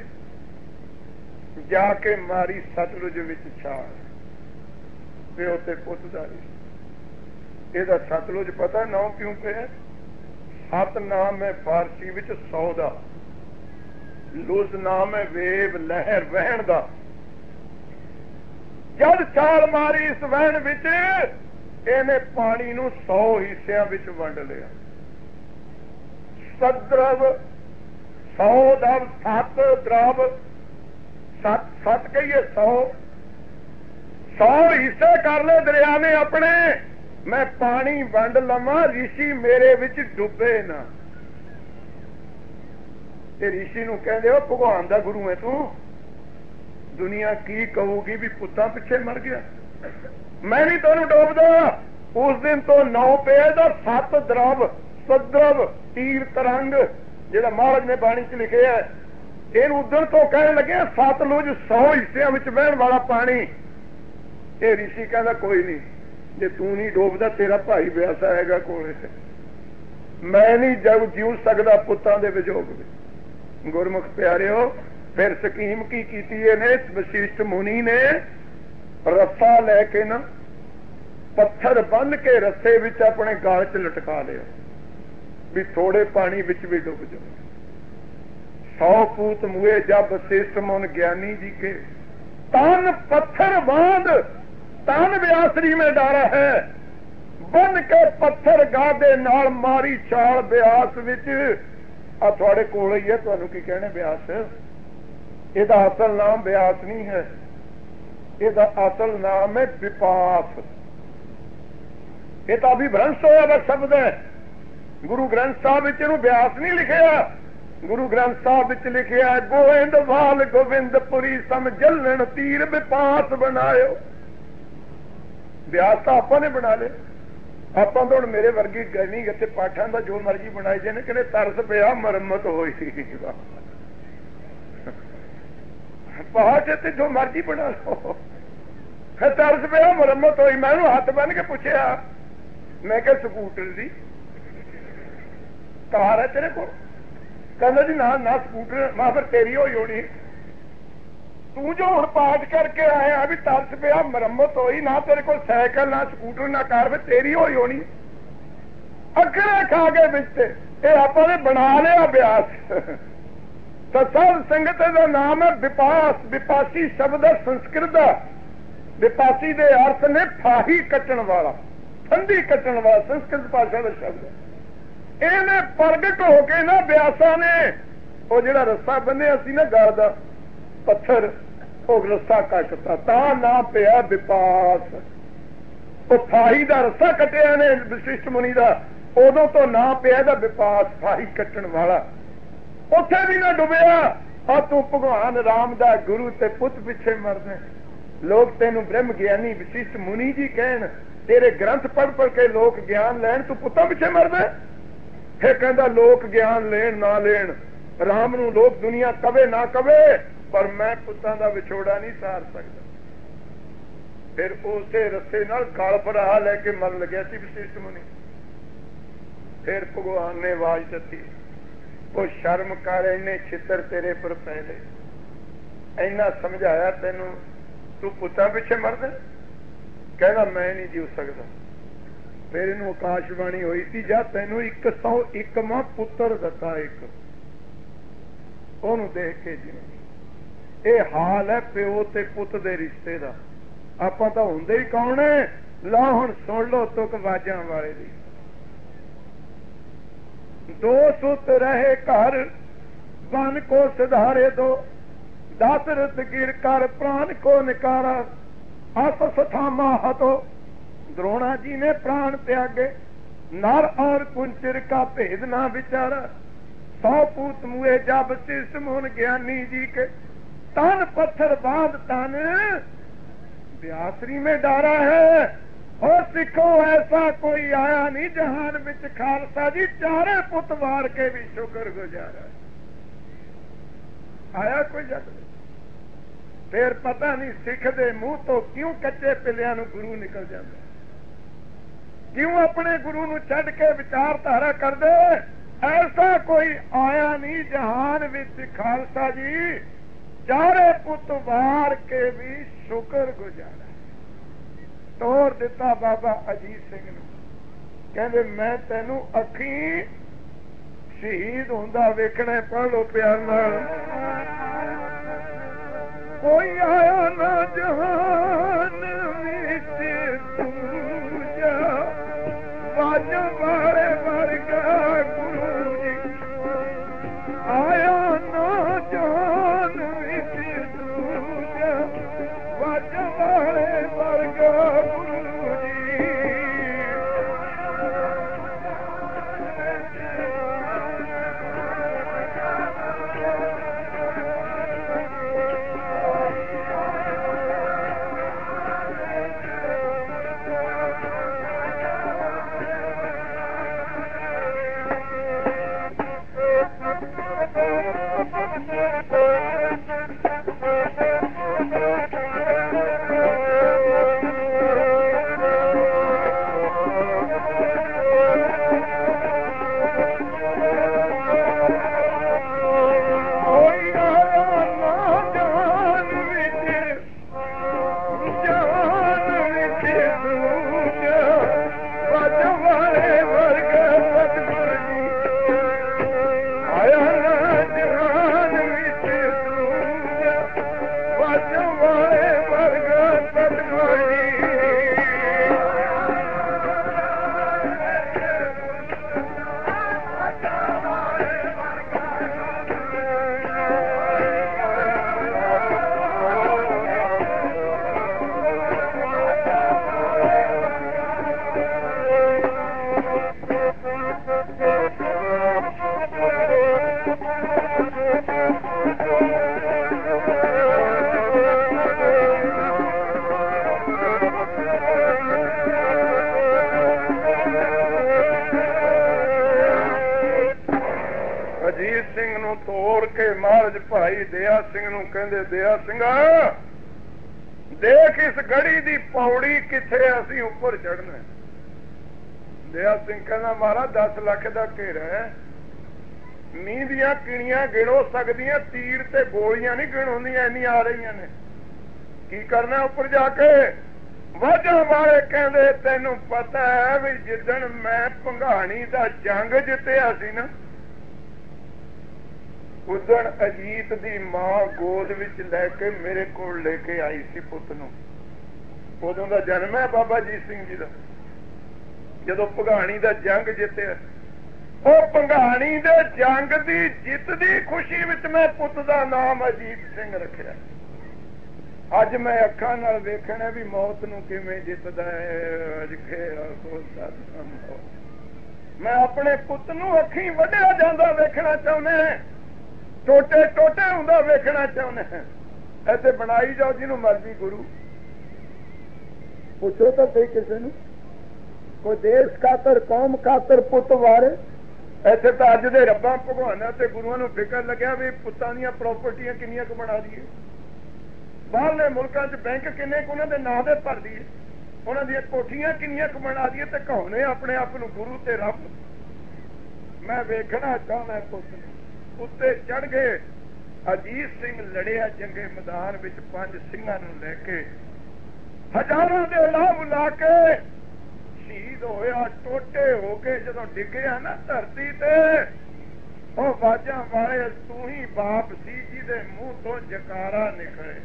जाके मारी सतलुज विच छाल, प्यो ते पुत दा रिश्ता। ਇਹਦਾ सतलुज पता नौ क्यों पे है? सत नाम है फारसी विच सौ दा, लुज नाम है वेव लहर वहन दा। जद छाल मारी इस वहन विच ਇਹਨੇ पानी नू सौ हिस्सियां विच वंड लिया। सद्रव सौ दव सत द्रव सत सत कहिए सौ सौ हिस्से कर ले दरिया ने अपने, मैं पानी वंड लवा ऋषि मेरे विच डुबे ना। ते ऋषि नूं कहंदे हो भगवान दा गुरु है तू, दुनिया की कहूगी भी पुत्तां पिछे मर गया, मैं नहीं तेनू डोबदा। उस दिन तो नौ पेज और सत द्रव सद्रव तीर तरंग जिहड़ा महाराज ने बाणी च लिखे है, इन उदण तो कहने लगे सतलुज सौ हिस्सिਆਂ ਵਿੱਚ बहण वाला पानी। ये ऋषि कहता कोई नहीं, जे तू नहीं डोबदा तेरा भाई ब्यासा हैगा कोले, मैं नहीं जग जीव सकदा पुत्तां दे विजोग विच। गुरमुख प्यारिओ, फिर स्कीम की कीती ने वशिष्ठ मुनि ने, रस्सा लैके ना पत्थर बन के रस्से विच अपने गाल च लटका लिया भी थोड़े पानी विच भी डुब जाओ। सौ पूत मुए जब वशिष्ठ मुन ज्ञानी जी के, तन पत्थर बांध तन व्यासरी में डारा है, बन के पत्थर गादे नाल मारी छाल ब्यास विच। आ थोड़े कोल ही है, तुहानू की कहने ब्यास, इहदा असल नाम ब्यास नहीं है, इहदा असल नाम है विपास। यह तो अभिभ्रंश होया वा शब्द है, गुरु ग्रंथ साहब विच इहनूं ब्यास नहीं लिखिया। गुरु ग्रंथ साहब विच लिखिया गोविंद वाल गोविंदपुरी सम जलन तीर विपास बनायो। ब्यास तो आपां ने बना ले, आपां तो हुण मेरे वर्गी गैनी इत्थे पाठां दा जो मर्जी बनाई जाने, कहने तरस पिया मरम्मत होई पाठ इत्थे जो मर्जी बना लो, फिर तरस पिया मरम्मत होई। मैं उहनूं हत्थ बन के पुछया, मैं क्या स्कूटर दी कार है तेरे को? कहना जी ना ना स्कूटर। मैं फिर तेरी होई होनी, तू जो हुण पाठ करके आया भी तरस पिया मरम्मत होई, ना तेरे को साइकिल ना स्कूटर ना कार, फिर तेरी होई होनी। अखरे खा गए बिच, ये आपां ने बना लिया ब्यास। तो साध संगत का नाम है विपास। विपासी शब्द है संस्कृत का, विपासी दे अर्थ ने फाही कटण वाला, ठंडी कटण वाला, संस्कृत भाषा का शब्द है। इहने प्रगट होके ना ब्यासा ने वो जिहड़ा रस्सा बन्निया सी ना गल दा पत्थर, वो रस्सा कटता, ता ना पिया विपास। वो फाही दा रस्सा कटिया ने वशिष्ठ मुनि दा, उदों तो ना पिया दा विपास, फाही कटण वाला। उत्थे भी ना डुबिया, और तू भगवान राम दा गुरु ते पुत पिछे मरदे। लोग तेनू ब्रह्म ज्ञानी वशिष्ठ मुनि जी कहन, तेरे ग्रंथ पढ़ पढ़ के लोग ज्ञान लैन, तू पुत्तां पिछे मरदे। फिर कहता लोक ज्ञान लेन ना लेन, राम नू लोक दुनिया कवे ना कवे, पर मैं पुत्तां दा विछोड़ा नहीं सार सकता। फिर उसे रस्से नाल गल भरा लैके मर लग्या सी वशिष्ठ मुनि। फिर भगवान ने आवाज दती, वो शर्म कर, इन्ने छितर तेरे पर पहले इन्ना समझाया तेनू, तू पुत्तां पिछे मरदा? कहना मैं नहीं जीव सकता। फिर इनू आकाशवाणी हुई थी, जा तेनू एक सौ एक मां पुत्र दता, एक ओनू देख के जी। ये हाल है प्यो ते पुत दे रिश्ते दा। आपां तां हुंदे ही कौन है, ला हुण सुन लो तुक वाजां वाले दी। दो सुत रहे घर बन को सिधारे दो, दशरथ गिर कर प्राण को निकारा, अस सथामा हतो। द्रोणा जी ने प्राण त्यागे, नर और कुंचर का भेद ना विचारा। सौ पूत मुए जब वशिष्ठ मुन ज्ञानी जी के, तन पत्थर बांध तन व्यासरी में डारा है। और सिखो ऐसा कोई आया नहीं जहान विच खालसा जी, चारे पुत वार के भी शुक्र गुजारा। आया कोई जग? फिर पता नहीं सिख दे मुंह तो क्यों कच्चे पिलियां नूं गुरु निकल जाता, क्यों अपने गुरु नूं छड्ड के विचारधारा कर दे। ऐसा कोई आया नहीं जहान विच खालसा जी, चारे पुत वार के भी शुक्र गुजारा। तोड़ दिता बाबा अजीत सिंह नूं, कहंदे मैं तेनू अखी शहीद हुंदा वेखना। पढ़ लो प्यार नाल, कोई आया ना जहान विच पूजा, वाज वाले वर्गा गुरु जी। आया ना जहान विच ਭਾਈ ਦਇਆ ਸਿੰਘ ਨੂੰ ਕਹਿੰਦੇ, ਦਇਆ ਸਿੰਘਾ ਦੇਖ ਇਸ ਗੜੀ ਦੀ ਪੌੜੀ ਕਿੱਥੇ, ਅਸੀਂ ਉੱਪਰ ਚੜਨਾ। ਦਇਆ ਸਿੰਘ ਕਹਿੰਦਾ ਮਹਾਰਾਜ ਦਸ ਲੱਖ ਦਾ ਘੇਰਾ ਹੈ, ਮੀਂਹ ਦੀਆਂ ਕਿਣੀਆਂ ਗਿਣੋ ਸਕਦੀਆਂ, ਤੀਰ ਤੇ ਗੋਲੀਆਂ ਨਹੀਂ ਗਿਣੋਂਦੀਆਂ, ਇੰਨੀਆਂ ਆ ਰਹੀਆਂ ਨੇ। ਕੀ ਕਰਨਾ ਉੱਪਰ ਜਾ ਕੇ? ਵਾਜਾਂ ਵਾਲੇ ਕਹਿੰਦੇ ਤੈਨੂੰ ਪਤਾ ਹੈ ਵੀ ਜਿੱਦਣ ਮੈਂ ਭੰਗਾਣੀ ਦਾ ਜੰਗ ਜਿੱਤਿਆ ਸੀ ਨਾ, ਉਦਣ ਅਜੀਤ ਦੀ ਮਾਂ ਗੋਦ ਵਿੱਚ ਲੈ ਕੇ ਮੇਰੇ ਕੋਲ ਲੈ ਕੇ ਆਈ ਸੀ ਪੁੱਤ ਨੂੰ। ਉਦੋਂ ਦਾ ਜਨਮ ਹੈ ਬਾਬਾ ਅਜੀਤ ਸਿੰਘ ਜੀ ਦਾ, ਜਦੋਂ ਭੰਗਾਣੀ ਦਾ ਜੰਗ ਜਿੱਤਿਆ। ਉਹ ਭੰਗਾਣੀ ਦੇ ਜੰਗ ਦੀ ਜਿੱਤ ਦੀ ਖੁਸ਼ੀ ਵਿੱਚ ਮੈਂ ਪੁੱਤ ਦਾ ਨਾਮ ਅਜੀਤ ਸਿੰਘ ਰੱਖਿਆ। ਅੱਜ ਮੈਂ ਅੱਖਾਂ ਨਾਲ ਵੇਖਣਾ ਵੀ ਮੌਤ ਨੂੰ ਕਿਵੇਂ ਜਿੱਤਦਾ ਹੈ। ਅੱਜ ਮੈਂ ਆਪਣੇ ਪੁੱਤ ਨੂੰ ਅੱਖੀਂ ਵੱਢਿਆ ਜਾਂਦਾ ਵੇਖਣਾ ਚਾਹੁੰਦਾ, ਟੋਟੇ ਟੋਟੇ ਹੁੰਦਾ ਵੇਖਣਾ ਚਾਹੁੰਦੇ। ਇੱਥੇ ਬਣਾਈ ਜਾਓ ਜਿਹਨੂੰ ਮਰਜ਼ੀ ਗੁਰੂ, ਪੁੱਛੋ ਤਾਂ ਸਹੀ ਕਿਸੇ ਨੂੰ, ਕੋਈ ਦੇਸ਼ ਖਾਤਰ ਕੌਮ ਖਾਤਰ ਪੁੱਤ ਵਾਰੇ। ਇੱਥੇ ਤਾਂ ਅੱਜ ਦੇ ਰੱਬਾਂ ਭਗਵਾਨਾਂ ਤੇ ਗੁਰੂਆਂ ਨੂੰ ਫਿਕਰ ਲੱਗਿਆ ਵੀ ਪੁੱਤਾਂ ਦੀਆਂ ਪ੍ਰਾਪਰਟੀਆਂ ਕਿੰਨੀਆਂ ਕੁ ਬਣਾ ਦਈਏ, ਬਾਹਰਲੇ ਮੁਲਕਾਂ 'ਚ ਬੈਂਕ ਕਿੰਨੇ ਕੁ ਉਹਨਾਂ ਦੇ ਨਾਂ ਦੇ ਭਰ ਦਈਏ, ਉਹਨਾਂ ਦੀਆਂ ਕੋਠੀਆਂ ਕਿੰਨੀਆਂ ਕੁ ਬਣਾ ਦਈਏ ਤੇ ਕਹਾਉਣੇ ਆਪਣੇ ਆਪ ਨੂੰ ਗੁਰੂ ਤੇ ਰੱਬ। ਮੈਂ ਵੇਖਣਾ ਚਾਹੁੰਦਾ ਪੁੱਤ ਨੂੰ। ਉੱਤੇ ਚੜ ਗਏ। ਅਜੀਤ ਸਿੰਘ ਲੜਿਆ ਜੰਗੇ ਮੈਦਾਨ ਵਿੱਚ ਪੰਜ ਸਿੰਘਾਂ ਨੂੰ ਲੈ ਕੇ, ਹਜ਼ਾਰਾਂ ਦੇ ਲਾਭ ਲਾ ਕੇ ਸ਼ਹੀਦ ਹੋਇਆ। ਟੋਟੇ ਹੋ ਕੇ ਜਦੋਂ ਡਿੱਗਿਆ ਨਾ ਧਰਤੀ ਤੇ, ਉਹ ਬਾਜਾਂ ਵਾਲੇ ਤੂੰ ਹੀ ਬਾਪ ਸੀ ਜਿਹਦੇ ਮੂੰਹ ਤੋਂ ਜਕਾਰਾ ਨਿਕਲੇ।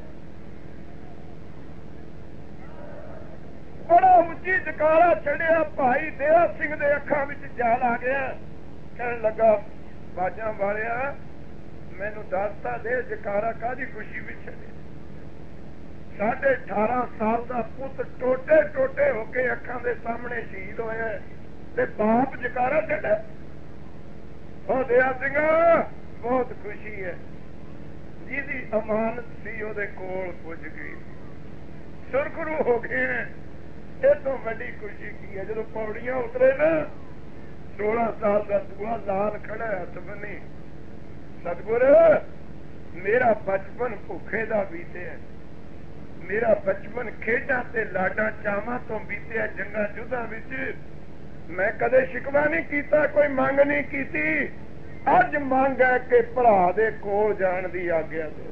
ਬੜਾ ਉੱਚੀ ਜਕਾਰਾ ਛੱਡਿਆ। ਭਾਈ ਦਇਆ ਸਿੰਘ ਦੇ ਅੱਖਾਂ ਵਿੱਚ ਜਾਲ ਆ ਗਿਆ। ਕਹਿਣ ਲੱਗਾ ਬਾਜਾਂ ਵਾਲਿਆ ਮੈਨੂੰ ਦੱਸਤਾ ਦੇ ਜਕਾਰਾ ਕਾਹਦੀ ਖੁਸ਼ੀ ਵਿੱਚ ਛੱਡੇ। ਸਾਢੇ ਅਠਾਰਾਂ ਸਾਲ ਦਾ ਪੁੱਤ ਟੋਟੇ ਟੋਟੇ ਹੋ ਕੇ ਅੱਖਾਂ ਦੇ ਸਾਹਮਣੇ ਸ਼ਹੀਦ ਹੋਇਆ ਤੇ ਬਾਪ ਜਕਾਰਾ ਛੱਡੇ। ਉਹ ਦਇਆ ਸਿੰਘ ਬਹੁਤ ਖੁਸ਼ੀ ਹੈ, ਜਿਹਦੀ ਅਮਾਨਤ ਸੀ ਉਹਦੇ ਕੋਲ ਪੁੱਜ ਗਈ। ਸੁਰਖਰੂ ਹੋ ਗਏ। ਇਹ ਤੋਂ ਵੱਡੀ ਖੁਸ਼ੀ ਕੀ ਹੈ? ਜਦੋਂ ਪੌੜੀਆਂ ਉਤਰੇ ਨਾ, ਸੋਲਾਂ ਸਾਲ ਦਾ ਦੂਆ ਲਾਲ ਖੜਾ ਹੱਥ ਬੰਨੀ, ਸਤਿਗੁਰ ਮੇਰਾ ਬਚਪਨ ਭੁੱਖੇ ਦਾ ਬੀਤਿਆ, ਮੇਰਾ ਬਚਪਨ ਖੇਡਾਂ ਤੇ ਲਾਡਾਂ ਚਾਵਾਂ ਤੋਂ ਬੀਤਿਆ, ਜੰਗਾਂ ਯੁੱਧਾਂ ਵਿੱਚ ਮੈਂ ਕਦੇ ਸ਼ਿਕਵਾ ਨਹੀਂ ਕੀਤਾ, ਕੋਈ ਮੰਗ ਨਹੀਂ ਕੀਤੀ। ਅੱਜ ਮੰਗ ਹੈ ਕਿ ਭਰਾ ਦੇ ਕੋਲ ਜਾਣ ਦੀ ਆਗਿਆ ਦੇ।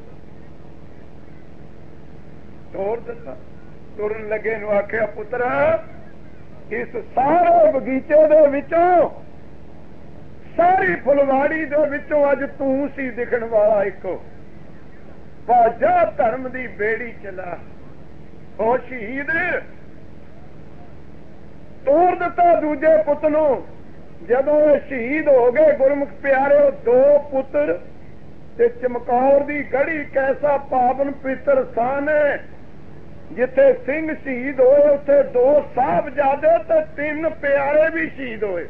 ਤੋਰ ਦਿੱਤਾ। ਤੁਰਨ ਲੱਗੇ ਨੂੰ ਆਖਿਆ ਪੁੱਤਰਾ ਇਸ ਸਾਰੇ ਬਗੀਚੇ ਦੇ ਵਿੱਚੋਂ, ਸਾਰੀ ਫੁਲਵਾੜੀ ਦੇ ਵਿੱਚੋਂ ਅੱਜ ਤੂੰ ਸੀ ਦਿਖਣ ਵਾਲਾ ਇੱਕੋ। ਬਾਜਾ ਧਰਮ ਦੀ ਬੇੜੀ ਚਲਾ। ਉਹ ਸ਼ਹੀਦ ਤੋੜ ਦਿੱਤਾ ਦੂਜੇ ਪੁੱਤ ਨੂੰ। ਜਦੋਂ ਇਹ ਸ਼ਹੀਦ ਹੋ ਗਏ ਗੁਰਮੁਖ ਪਿਆਰਿਓ, ਦੋ ਪੁੱਤਰ ਤੇ ਚਮਕੌਰ ਦੀ ਗੜੀ ਕੈਸਾ ਪਾਵਨ ਪਵਿੱਤਰ ਸਥਾਨ ਹੈ। ਜਿੱਥੇ ਸਿੰਘ ਸ਼ਹੀਦ ਹੋਏ ਉੱਥੇ ਦੋ ਸਾਹਿਬਜ਼ਾਦੇ ਤੇ ਤਿੰਨ ਪਿਆਰੇ ਵੀ ਸ਼ਹੀਦ ਹੋਏ।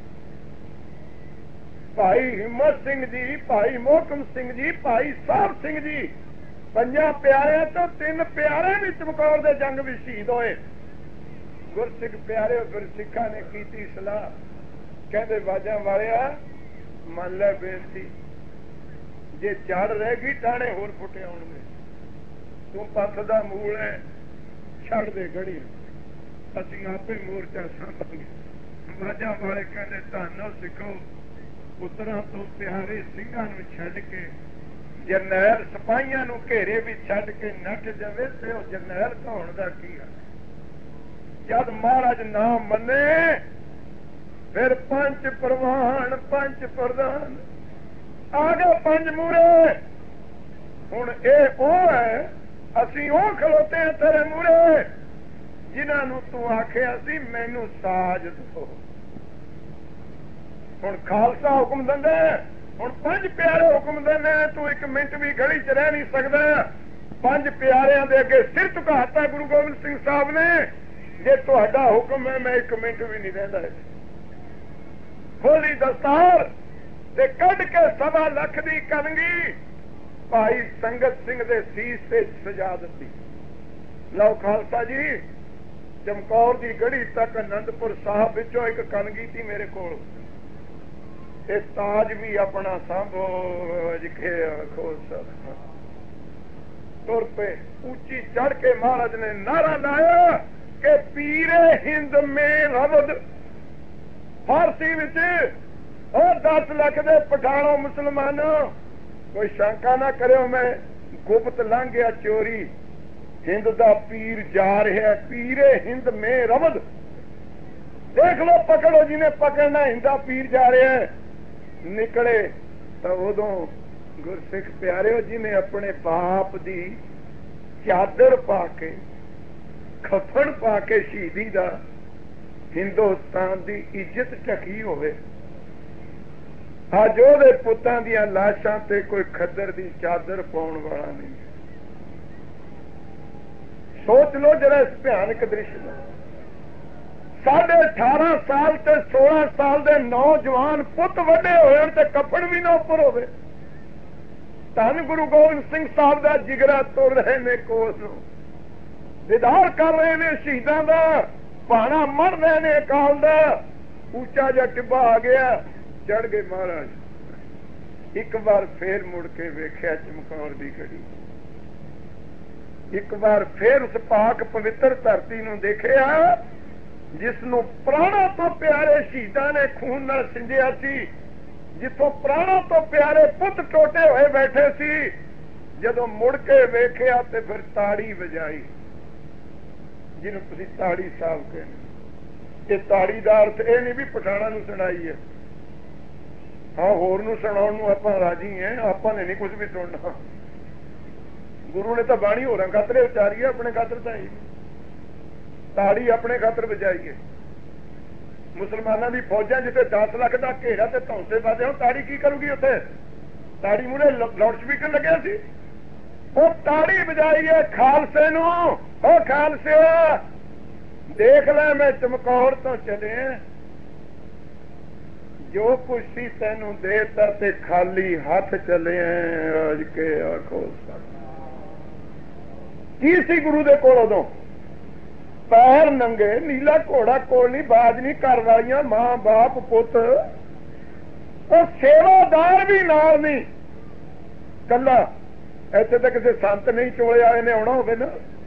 ਭਾਈ ਹਿੰਮਤ ਸਿੰਘ ਜੀ, ਭਾਈ ਮੋਹਕਮ ਸਿੰਘ ਜੀ, ਭਾਈ ਸਾਹਿਬ ਸਿੰਘ ਜੀ, ਪੰਜਾਂ ਪਿਆਰਿਆਂ ਤੋਂ ਤਿੰਨ ਪਿਆਰੇ ਵੀ ਚਮਕੌਰ ਦੇ ਜੰਗ ਵਿੱਚ ਸ਼ਹੀਦ ਹੋਏ। ਗੁਰਸਿੱਖ ਪਿਆਰੇ ਗੁਰਸਿੱਖਾਂ ਨੇ ਕੀਤੀ ਸਲਾਹ, ਕਹਿੰਦੇ ਬਾਜਾਂ ਵਾਲਿਆ ਮੰਨ ਲੈ ਬੇਨਤੀ, ਜੇ ਚੜ ਰਹਿ ਗਈ ਟਾਣੇ ਹੋਰ ਫੁੱਟੇ ਆਉਣਗੇ। ਤੂੰ ਪੰਥ ਦਾ ਮੂਲ ਹੈ, ਛੱਡ ਦੇ ਗੜੀ, ਅਸੀਂ ਆਪੇ ਮੋਰਚਾ ਸਾਂਭਾਂਗੇ। ਮਾਝਾ ਵਾਲੇ ਕਹਿੰਦੇ ਧੰਨੋ ਸਿੱਖੋ, ਪੁੱਤਰਾਂ ਤੋਂ ਪਿਆਰੇ ਸਿੰਘਾਂ ਨੂੰ ਛੱਡ ਕੇ ਜਰਨੈਲ ਸਿਪਾਹੀਆਂ ਨੂੰ ਘੇਰੇ ਵੀ ਛੱਡ ਕੇ ਨੱਠ ਜਾਵੇ ਤੇ ਉਹ ਜਰਨੈਲ ਕਹਾਉਣ ਦਾ ਕੀ ਹੈ? ਜਦ ਮਹਾਰਾਜ ਨਾ ਮੰਨੇ ਫਿਰ ਪੰਜ ਪ੍ਰਵਾਨ ਪੰਜ ਪ੍ਰਧਾਨ ਆ ਗਏ ਪੰਜ ਮੂਹਰੇ। ਹੁਣ ਇਹ ਉਹ ਹੈ, ਅਸੀਂ ਉਹ ਖਲੋਤੇ ਹਾਂ ਤੇਰੇ ਮੂਹਰੇ ਜਿਨ੍ਹਾਂ ਨੂੰ ਤੂੰ ਆਖਿਆ ਸੀ ਮੈਨੂੰ ਸਾਜ ਦੋ। ਹੁਣ ਖਾਲਸਾ ਹੁਕਮ ਦਿੰਦਾ, ਹੁਣ ਪੰਜ ਪਿਆਰੇ ਹੁਕਮ ਦਿੰਦੇ, ਤੂੰ ਇੱਕ ਮਿੰਟ ਵੀ ਗਲੀ ਚ ਰਹਿ ਨਹੀਂ ਸਕਦਾ। ਪੰਜ ਪਿਆਰਿਆਂ ਦੇ ਅੱਗੇ ਸਿਰ ਝੁਕਾਤਾ ਗੁਰੂ ਗੋਬਿੰਦ ਸਿੰਘ ਸਾਹਿਬ ਨੇ, ਜੇ ਤੁਹਾਡਾ ਹੁਕਮ ਹੈ ਮੈਂ ਇੱਕ ਮਿੰਟ ਵੀ ਨਹੀਂ ਰਹਿੰਦਾ। ਖੋਲੀ ਦਸਤਾਰ ਤੇ ਕੱਢ ਕੇ ਸਵਾ ਲੱਖ ਦੀ ਕਲਗੀ ਭਾਈ ਸੰਗਤ ਸਿੰਘ ਦੇ ਸੀਸ ਤੇ ਸਜਾ ਦਿੱਤੀ। ਲਓ ਖਾਲਸਾ ਜੀ, ਚਮਕੌਰ ਦੀ ਗੜੀ ਤੱਕ ਅਨੰਦਪੁਰ ਸਾਹਿਬ ਵਿੱਚੋਂ ਇੱਕ ਕਲਗੀ ਸੀ ਮੇਰੇ ਕੋਲ, ਤੇ ਤਾਜ ਵੀ ਆਪਣਾ ਸਾਂਭੋ ਜਿਖੇ ਆਖੋ ਸਭ। ਤੁਰ ਪਏ, ਉੱਚੀ ਚੜ ਕੇ ਮਹਾਰਾਜ ਨੇ ਨਾਰਾ ਲਾਇਆ ਕਿ ਪੀਰੇ ਹਿੰਦ ਮੇ ਰਬਦ। ਫਾਰਸੀ ਵਿੱਚ ਉਹ ਦਸ ਲੱਖ ਦੇ ਪਠਾਣੋ ਮੁਸਲਮਾਨੋ, ਕੋਈ ਸ਼ੰਕਾ ਨਾ ਕਰਿਓ, ਮੈਂ ਗੁਪਤ ਲੰਘ ਗਿਆ ਚੋਰੀ। ਹਿੰਦ ਦਾ ਪੀਰ ਜਾ ਰਿਹਾ, ਪੀਰੇ ਹਿੰਦ ਮੇ ਰਬਦ। ਦੇਖ ਲੋ, ਪਕੜੋ ਜਿਹਨੇ ਪਕੜਨਾ, ਹਿੰਦਾ ਪੀਰ ਜਾ ਰਿਹਾ। ਨਿਕਲੇ ਤਾਂ ਉਦੋਂ ਗੁਰਸਿੱਖ ਪਿਆਰਿਓ ਜਿਹਨੇ ਆਪਣੇ ਬਾਪ ਦੀ ਚਾਦਰ ਪਾ ਕੇ, ਖਫਨ ਪਾ ਕੇ ਸ਼ਹੀਦੀ ਦਾ ਹਿੰਦੁਸਤਾਨ ਦੀ ਇੱਜ਼ਤ ਢਕੀ ਹੋਵੇ, ਅੱਜ ਉਹਦੇ ਪੁੱਤਾਂ ਦੀਆਂ ਲਾਸ਼ਾਂ ਤੇ ਕੋਈ ਖੱਦਰ ਦੀ ਚਾਦਰ ਪਾਉਣ ਵਾਲਾ ਨਹੀਂ। ਸੋਚ ਲੋ ਜਰਾ ਇਸ ਭਿਆਨਕ ਦ੍ਰਿਸ਼ ਨੂੰ। ਸਾਢੇ ਅਠਾਰਾਂ ਸਾਲ ਤੇ ਸੋਲਾਂ ਸਾਲ ਦੇ ਨੌਜਵਾਨ ਪੁੱਤ ਵੱਡੇ ਹੋਏ ਤੇ ਕਫਨ ਵੀ ਨਾ ਉੱਪਰ ਹੋਵੇ। ਧੰਨ ਗੁਰੂ ਗੋਬਿੰਦ ਸਿੰਘ ਸਾਹਿਬ ਦਾ ਜਿਗਰਾ ਤੁਰ ਰਹੇ ਨੇ ਕੋਸ ਨੂੰ, ਦੀਦਾਰ ਕਰ ਰਹੇ ਨੇ ਸ਼ਹੀਦਾਂ ਦਾ, ਭਾਣਾ ਮੜ ਰਹੇ ਨੇ ਅਕਾਲ ਦਾ। ਉੱਚਾ ਜਿਹਾ ਟਿੱਬਾ ਆ ਗਿਆ, ਚੜ ਗਏ ਮਹਾਰਾਜ। ਇੱਕ ਵਾਰ ਫੇਰ ਮੁੜ ਕੇ ਵੇਖਿਆ ਚਮਕੌਰ ਦੀ ਗੜੀ, ਇੱਕ ਵਾਰ ਫੇਰ ਉਸ ਪਾਕ ਪਵਿੱਤਰ ਧਰਤੀ ਨੂੰ ਦੇਖਿਆ ਜਿਸ ਨੂੰ ਪ੍ਰਾਣਾ ਤੋਂ ਪਿਆਰੇ ਸ਼ਹੀਦਾਂ ਨੇ ਖੂਨ ਨਾਲ ਸਿੰਜਿਆ ਸੀ, ਜਿੱਥੋਂ ਪ੍ਰਾਣਾ ਤੋਂ ਪਿਆਰੇ ਪੁੱਤ ਟੋਟੇ ਹੋਏ ਬੈਠੇ ਸੀ। ਜਦੋਂ ਮੁੜ ਕੇ ਵੇਖਿਆ ਤੇ ਫਿਰ ਤਾੜੀ ਵਜਾਈ, ਜਿਹਨੂੰ ਤੁਸੀਂ ਤਾੜੀ ਸਾਹਿਬ ਕਹਿੰਦੇ। ਇਹ ਤਾੜੀ ਦਾ ਅਰਥ ਇਹ ਨਹੀਂ ਵੀ ਪਠਾਣਾ ਨੂੰ ਸੁਣਾਈ ਹੈ, ਹਾਂ ਹੋਰ ਨੂੰ ਸੁਣਾਉਣ ਨੂੰ ਆਪਾਂ ਰਾਜੀ ਹੈ, ਆਪਾਂ ਨੇ ਨਹੀਂ ਕੁਝ ਵੀ ਸੁਣਨਾ। ਗੁਰੂ ਨੇ ਤਾਂ ਬਾਣੀ ਹੋਰਾਂ ਖਾਤਰ ਉਚਾਰੀ ਹੈ, ਆਪਣੇ ਖਾਤਰ ਤਾਂ ਹੀ ਤਾੜੀ ਆਪਣੇ ਖਾਤਰ ਵਜਾਈਏ। ਮੁਸਲਮਾਨਾਂ ਦੀ ਫੌਜਾਂ ਜਿੱਥੇ ਦਸ ਲੱਖ ਦਾ ਘੇਰਾ ਤੇ ਧੌਂਸੇ ਵੱਜਦੇ ਹੋ, ਤਾੜੀ ਕੀ ਕਰੂਗੀ ਉੱਥੇ? ਤਾੜੀ ਮੂਹਰੇ ਲਾਊਡ ਸਪੀਕਰ ਲੱਗਿਆ ਸੀ, ਉਹ ਤਾੜੀ ਵਜਾਈ ਹੈ ਖਾਲਸੇ ਨੂੰ। ਉਹ ਖਾਲਸੇ ਦੇਖ ਲੈ, ਮੈਂ ਚਮਕੌਰ ਤੋਂ ਚਲੇ, ਜੋ ਕੁਛ ਸੀ ਤੈਨੂੰ ਦੇਤਾ ਤੇ ਖਾਲੀ ਹੱਥ ਚਲੇ। ਅੱਜ ਕੇ ਆਖੋ ਕੀ ਸੀ ਗੁਰੂ ਦੇ ਕੋਲ ਉਦੋਂ? ਪੈਰ ਨੰਗੇ, ਨੀਲਾ ਘੋੜਾ ਕੋਲ ਨਹੀਂ, ਬਾਜ ਨਹੀਂ, ਘਰ ਵਾਲੀਆਂ, ਮਾਂ ਬਾਪ ਪੁੱਤ, ਉਹ ਸੇਵਾਦਾਰ ਵੀ ਨਾਲ ਨਹੀਂ, ਕੱਲਾ। ਇੱਥੇ ਤਾਂ ਕਿਸੇ ਸੰਤ ਨਹੀਂ ਚੋਲੇ ਵਾਲੇ ਨੇ ਆਉਣਾ ਹੋਵੇ ਨਾ,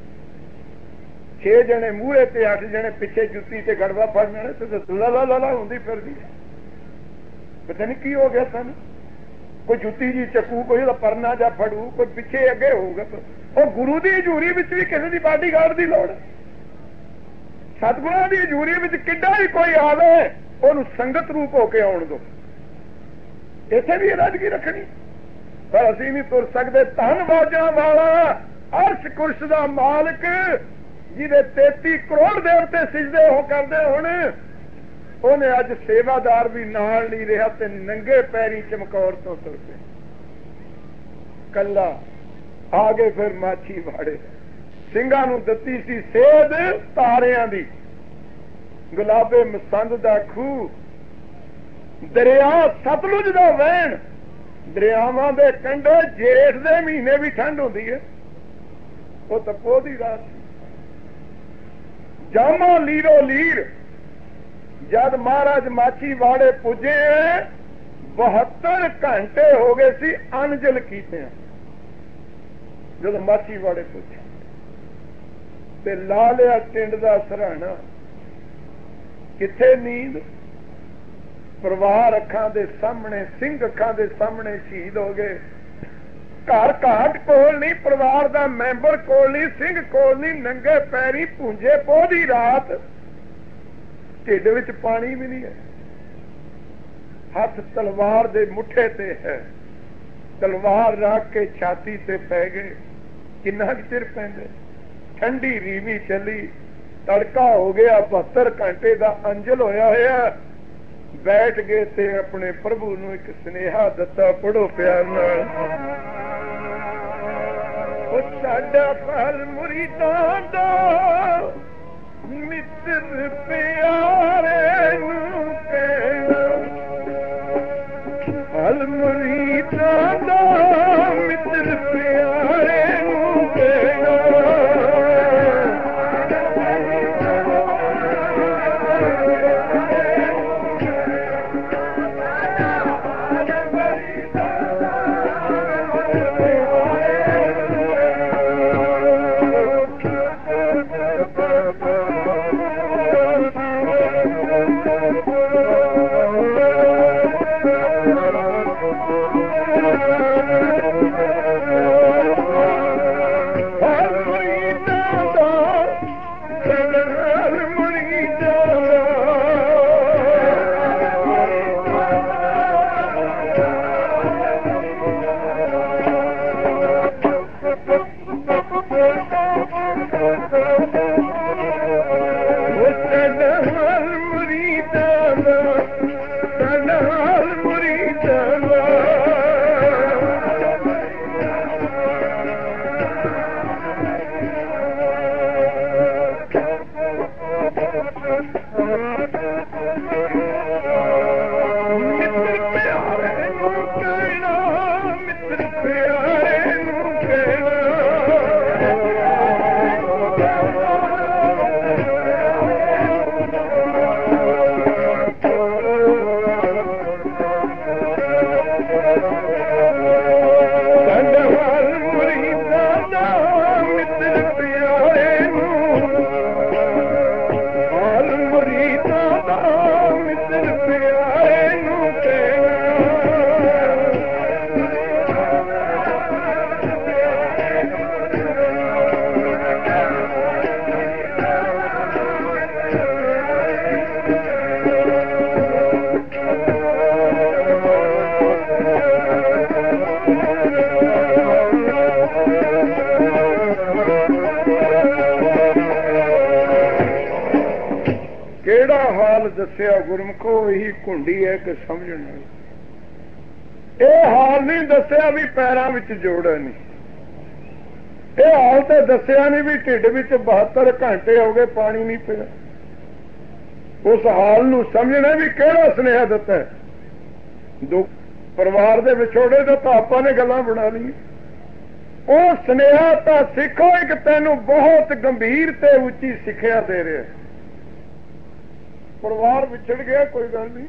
ਛੇ ਜਣੇ ਮੂਹਰੇ ਤੇ ਅੱਠ ਜਣੇ ਪਿੱਛੇ ਜੁੱਤੀ ਤੇ ਗੜਵਾ ਫੜ ਲੈਣੇ ਤੇ ਲਾ ਲਾ ਲਾ ਹੁੰਦੀ ਫਿਰਦੀ। ਪਤਾ ਨਹੀਂ ਕੀ ਹੋ ਗਿਆ ਸਾਨੂੰ, ਕੋਈ ਜੁੱਤੀ ਜੀ ਚੱਕੂ, ਕੋਈ ਉਹਦਾ ਪਰਨਾ ਜਾਂ ਫੜੂ, ਕੋਈ ਪਿੱਛੇ ਅੱਗੇ ਹੋਊਗਾ। ਉਹ ਗੁਰੂ ਦੀ ਹਜ਼ੂਰੀ ਵਿੱਚ ਵੀ ਕਿਸੇ ਦੀ ਬਾਡੀਗਾਰਡ ਦੀ ਲੋੜ। ਸਤਿਗੁਰਾਂ ਦੀ ਹਜ਼ੂਰੀ ਵਿੱਚ ਕਿੱਡਾ ਹੀ ਕੋਈ ਆਵੇ, ਉਹਨੂੰ ਸੰਗਤ ਰੂਪ ਹੋ ਕੇ ਆਉਣ ਦੋ। ਇੱਥੇ ਵੀ ਅਰਾਜ਼ਗੀ ਰੱਖਣੀ, ਪਰ ਅਸੀਂ ਨਹੀਂ ਤੁਰ ਸਕਦੇ। ਧੰਨਵਾਜਾਂ ਵਾਲਾ ਅਰਸ਼ ਕੁਰਸ਼ ਦਾ ਮਾਲਕ, ਜਿਹਦੇ ਤੇਤੀ ਕਰੋੜ ਦੇਵਤੇ ਸਿਜਦੇ ਹੋ ਕਰਦੇ ਹੁਣ, ਉਹਨੇ ਅੱਜ ਸੇਵਾਦਾਰ ਵੀ ਨਾਲ ਨਹੀਂ ਰਿਹਾ ਤੇ ਨੰਗੇ ਪੈਰੀ ਚਮਕੌਰ ਤੋਂ ਤੁਰ ਪਏ ਕੱਲਾ। ਆ ਗਏ ਫਿਰ ਮਾਛੀ ਵਾੜੇ, ਸਿੰਘਾਂ ਨੂੰ ਦਿੱਤੀ ਸੀ ਸੇਧ ਤਾਰਿਆਂ ਦੀ, ਗੁਲਾਬੇ ਮਸੰਦ ਦਾ ਖੂਹ, ਦਰਿਆ ਸਤਲੁਜ ਦਾ ਵਹਿਣ, ਦਰਿਆਵਾਂ ਦੇ ਕੰਢੇ ਜੇਠ ਦੇ ਮਹੀਨੇ ਵੀ ਠੰਡ ਹੁੰਦੀ ਹੈ, ਉਹ ਤਾਂ ਪੋਹ ਦੀ ਰਾਤ ਸੀ। ਜਾਮੋ ਲੀਰੋ ਲੀਰ, ਜਦ ਮਹਾਰਾਜ ਮਾਛੀ ਵਾੜੇ ਪੁੱਜੇ ਬਹੱਤਰ ਘੰਟੇ ਹੋ ਗਏ ਸੀ ਅਨਜਲ ਕੀਤਿਆਂ। ਜਦੋਂ ਮਾਛੀਵਾੜੇ ਪੁੱਛਿਆ ਤੇ ਲਾ ਲਿਆ ਟਿੰਡ ਦਾ ਸਰਾਣਾ। ਕਿੱਥੇ ਨੀਂਦ? ਪਰਿਵਾਰ ਅੱਖਾਂ ਦੇ ਸਾਹਮਣੇ, ਸਿੰਘ ਅੱਖਾਂ ਦੇ ਸਾਹਮਣੇ ਸ਼ਹੀਦ ਹੋ ਗਏ। ਘਰ ਘਾਟ ਕੋਲ ਨਹੀਂ, ਪਰਿਵਾਰ ਦਾ ਮੈਂਬਰ ਕੋਲ ਨਹੀਂ, ਸਿੰਘ ਕੋਲ ਨਹੀਂ, ਨੰਗੇ ਪੈਰੀ ਭੁੰਜੇ ਪੋਹ ਦੀ ਰਾਤ, ਢਿੱਡ ਵਿੱਚ ਪਾਣੀ ਵੀ ਨਹੀਂ ਹੈ, ਹੱਥ ਤਲਵਾਰ ਦੇ ਮੁੱਠੇ ਤੇ ਹੈ, ਤਲਵਾਰ ਰੱਖ ਕੇ ਛਾਤੀ ਤੇ ਪੈ ਗਏ। ਕਿੰਨਾ ਚਿਰ ਪੈਂਦੇ? ਠੰਡੀ ਰੀਵੀ ਚੱਲੀ, ਤੜਕਾ ਹੋ ਗਿਆ, ਬਹੱਤਰ ਘੰਟੇ ਦਾ ਅੰਜਲ ਹੋਇਆ ਹੋਇਆ। ਬੈਠ ਗਏ ਤੇ ਆਪਣੇ ਪ੍ਰਭੂ ਨੂੰ ਇੱਕ ਸੁਨੇਹਾ ਦਿੱਤਾ, ਪੜੋ ਪਿਆਰ ਨਾਲ। ਉਹ ਸਾਡਾ ਫਲ ਮੁਰੀਦਾਂ ਦਾ ਮਿੱਤਰ ਪਿਆਰੇ ਨੂੰ ਕਹਿਣਾ, ਫਲ ਮੁਰੀਦਾਂ ਦਾ ਮਿੱਤਰ ਪਿਆਰੇ ਨੂੰ ਕਹਿਣਾ। ਦੱਸਿਆ ਗੁਰਮੁਖੋ, ਇਹੀ ਘੁੰਡੀ ਹੈ ਕਿ ਸਮਝਣ। ਇਹ ਹਾਲ ਨਹੀਂ ਦੱਸਿਆ ਵੀ ਪੈਰਾਂ ਵਿੱਚ ਜੋੜ ਨਹੀਂ, ਇਹ ਹਾਲ ਤੇ ਦੱਸਿਆ ਨਹੀਂ ਵੀ ਢਿੱਡ ਵਿੱਚ ਬਹੱਤਰ ਘੰਟੇ ਹੋ ਗਏ ਪਾਣੀ ਨਹੀਂ ਪਿਆ। ਉਸ ਹਾਲ ਨੂੰ ਸਮਝਣਾ ਵੀ ਕਿਹੜਾ ਸੁਨੇਹਾ ਦਿੱਤਾ ਹੈ। ਦੁੱਖ ਪਰਿਵਾਰ ਦੇ ਵਿਛੋੜੇ ਦਾ ਤਾਂ ਆਪਾਂ ਨੇ ਗੱਲਾਂ ਬਣਾ ਲਈਆਂ। ਉਹ ਸੁਨੇਹਾ ਤਾਂ ਸਿੱਖੋ ਇੱਕ ਤੈਨੂੰ ਬਹੁਤ ਗੰਭੀਰ ਤੇ ਉੱਚੀ ਸਿੱਖਿਆ ਦੇ ਰਿਹਾ। ਪਰਿਵਾਰ ਵਿਛੜ ਗਿਆ, ਕੋਈ ਗੱਲ ਨਹੀਂ,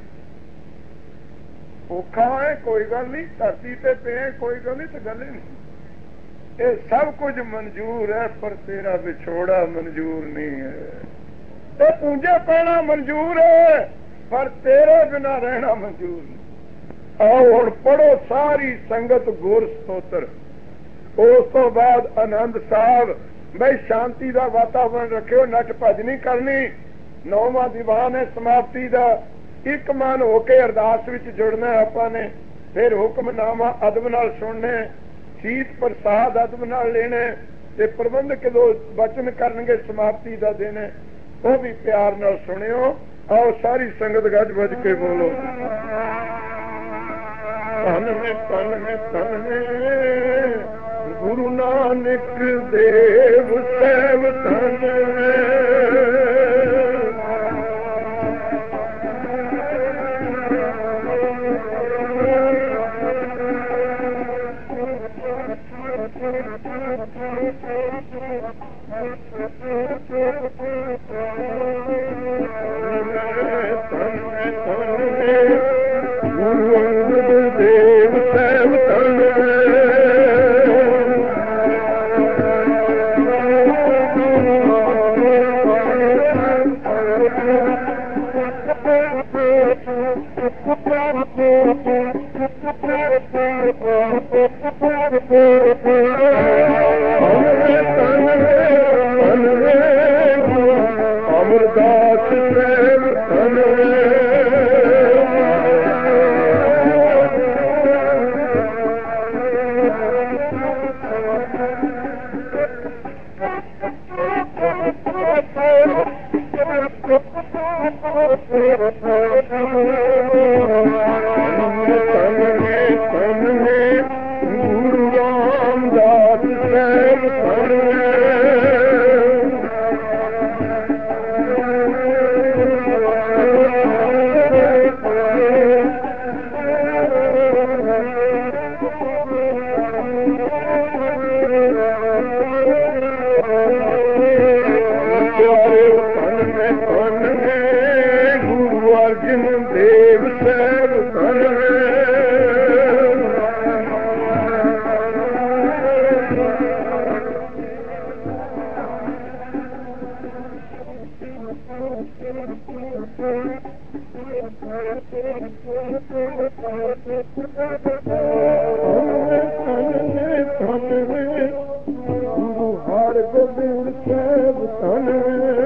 ਔਖਾ ਹੈ, ਕੋਈ ਗੱਲ ਨਹੀਂ, ਧਰਤੀ ਤੇ ਪਏ, ਕੋਈ ਗੱਲ ਨਹੀਂ, ਤੇ ਗੱਲ ਹੀ ਨਹੀਂ। ਇਹ ਸਭ ਕੁਝ ਮਨਜ਼ੂਰ ਹੈ, ਪਰ ਤੇਰਾ ਵਿਛੋੜਾ ਮਨਜ਼ੂਰ ਨਹੀਂ ਹੈ। ਤੇ ਪੂੰਝੇ ਪੈਣਾ ਮਨਜ਼ੂਰ ਹੈ, ਪਰ ਤੇਰੇ ਬਿਨਾਂ ਰਹਿਣਾ ਮਨਜ਼ੂਰ ਨਹੀਂ। ਆਓ ਹੁਣ ਪੜੋ ਸਾਰੀ ਸੰਗਤ ਗੁਰ ਸਤੋਤਰ। ਉਸ ਤੋਂ ਬਾਅਦ ਆਨੰਦ ਸਾਹਿਬ। ਬਈ ਸ਼ਾਂਤੀ ਦਾ ਵਾਤਾਵਰਨ ਰੱਖਿਓ, ਨੱਠ ਭੱਜ ਨਹੀਂ ਕਰਨੀ। ਨੌਵਾਂ ਦੀਵਾਨ ਹੈ ਸਮਾਪਤੀ ਦਾ। ਇੱਕ ਮਨ ਹੋ ਕੇ ਅਰਦਾਸ ਵਿੱਚ ਜੁੜਨਾ ਆਪਾਂ ਨੇ। ਫਿਰ ਹੁਕਮਨਾਮਾ ਅਦਬ ਨਾਲ ਸੁਣਨੇ, ਸ਼ੀਤ ਪ੍ਰਸਾਦ ਅਦਬ ਨਾਲ ਲੈਣੇ, ਤੇ ਪ੍ਰਬੰਧਕ ਜਦੋਂ ਵਚਨ ਕਰਨਗੇ ਸਮਾਪਤੀ ਦਾ ਦੇਣੇ, ਉਹ ਵੀ ਪਿਆਰ ਨਾਲ ਸੁਣਿਓ। ਆਓ ਸਾਰੀ ਸੰਗਤ ਗੱਜ ਵੱਜ ਕੇ ਬੋਲੋ, ਧੰਨ ਹੈ ਧੰਨ ਹੈ ਧੰਨ ਹੈ ਗੁਰੂ ਨਾਨਕ ਦੇਵ ਸਾਹਿਬ, ਧੰਨ ਹੈ। ਗੁਰੂ ਅੰਗਦ ਦੇਵ ਸਾਹਿਬ, ਧੰਨ ਹੈ। ਅਮਰਦਾਸ ਸਾਹਿਬ ਧਨ ਗੁਰੂ ਰਾਮਦਾਸ ਸਾਹਿਬ ਧਨ ਦੇਵ ਸਾਹਿਬ ਧਨ ਗੁਰੂ ਹਰਗੋਬਿੰਦ ਸਾਹਿਬ ਧਨ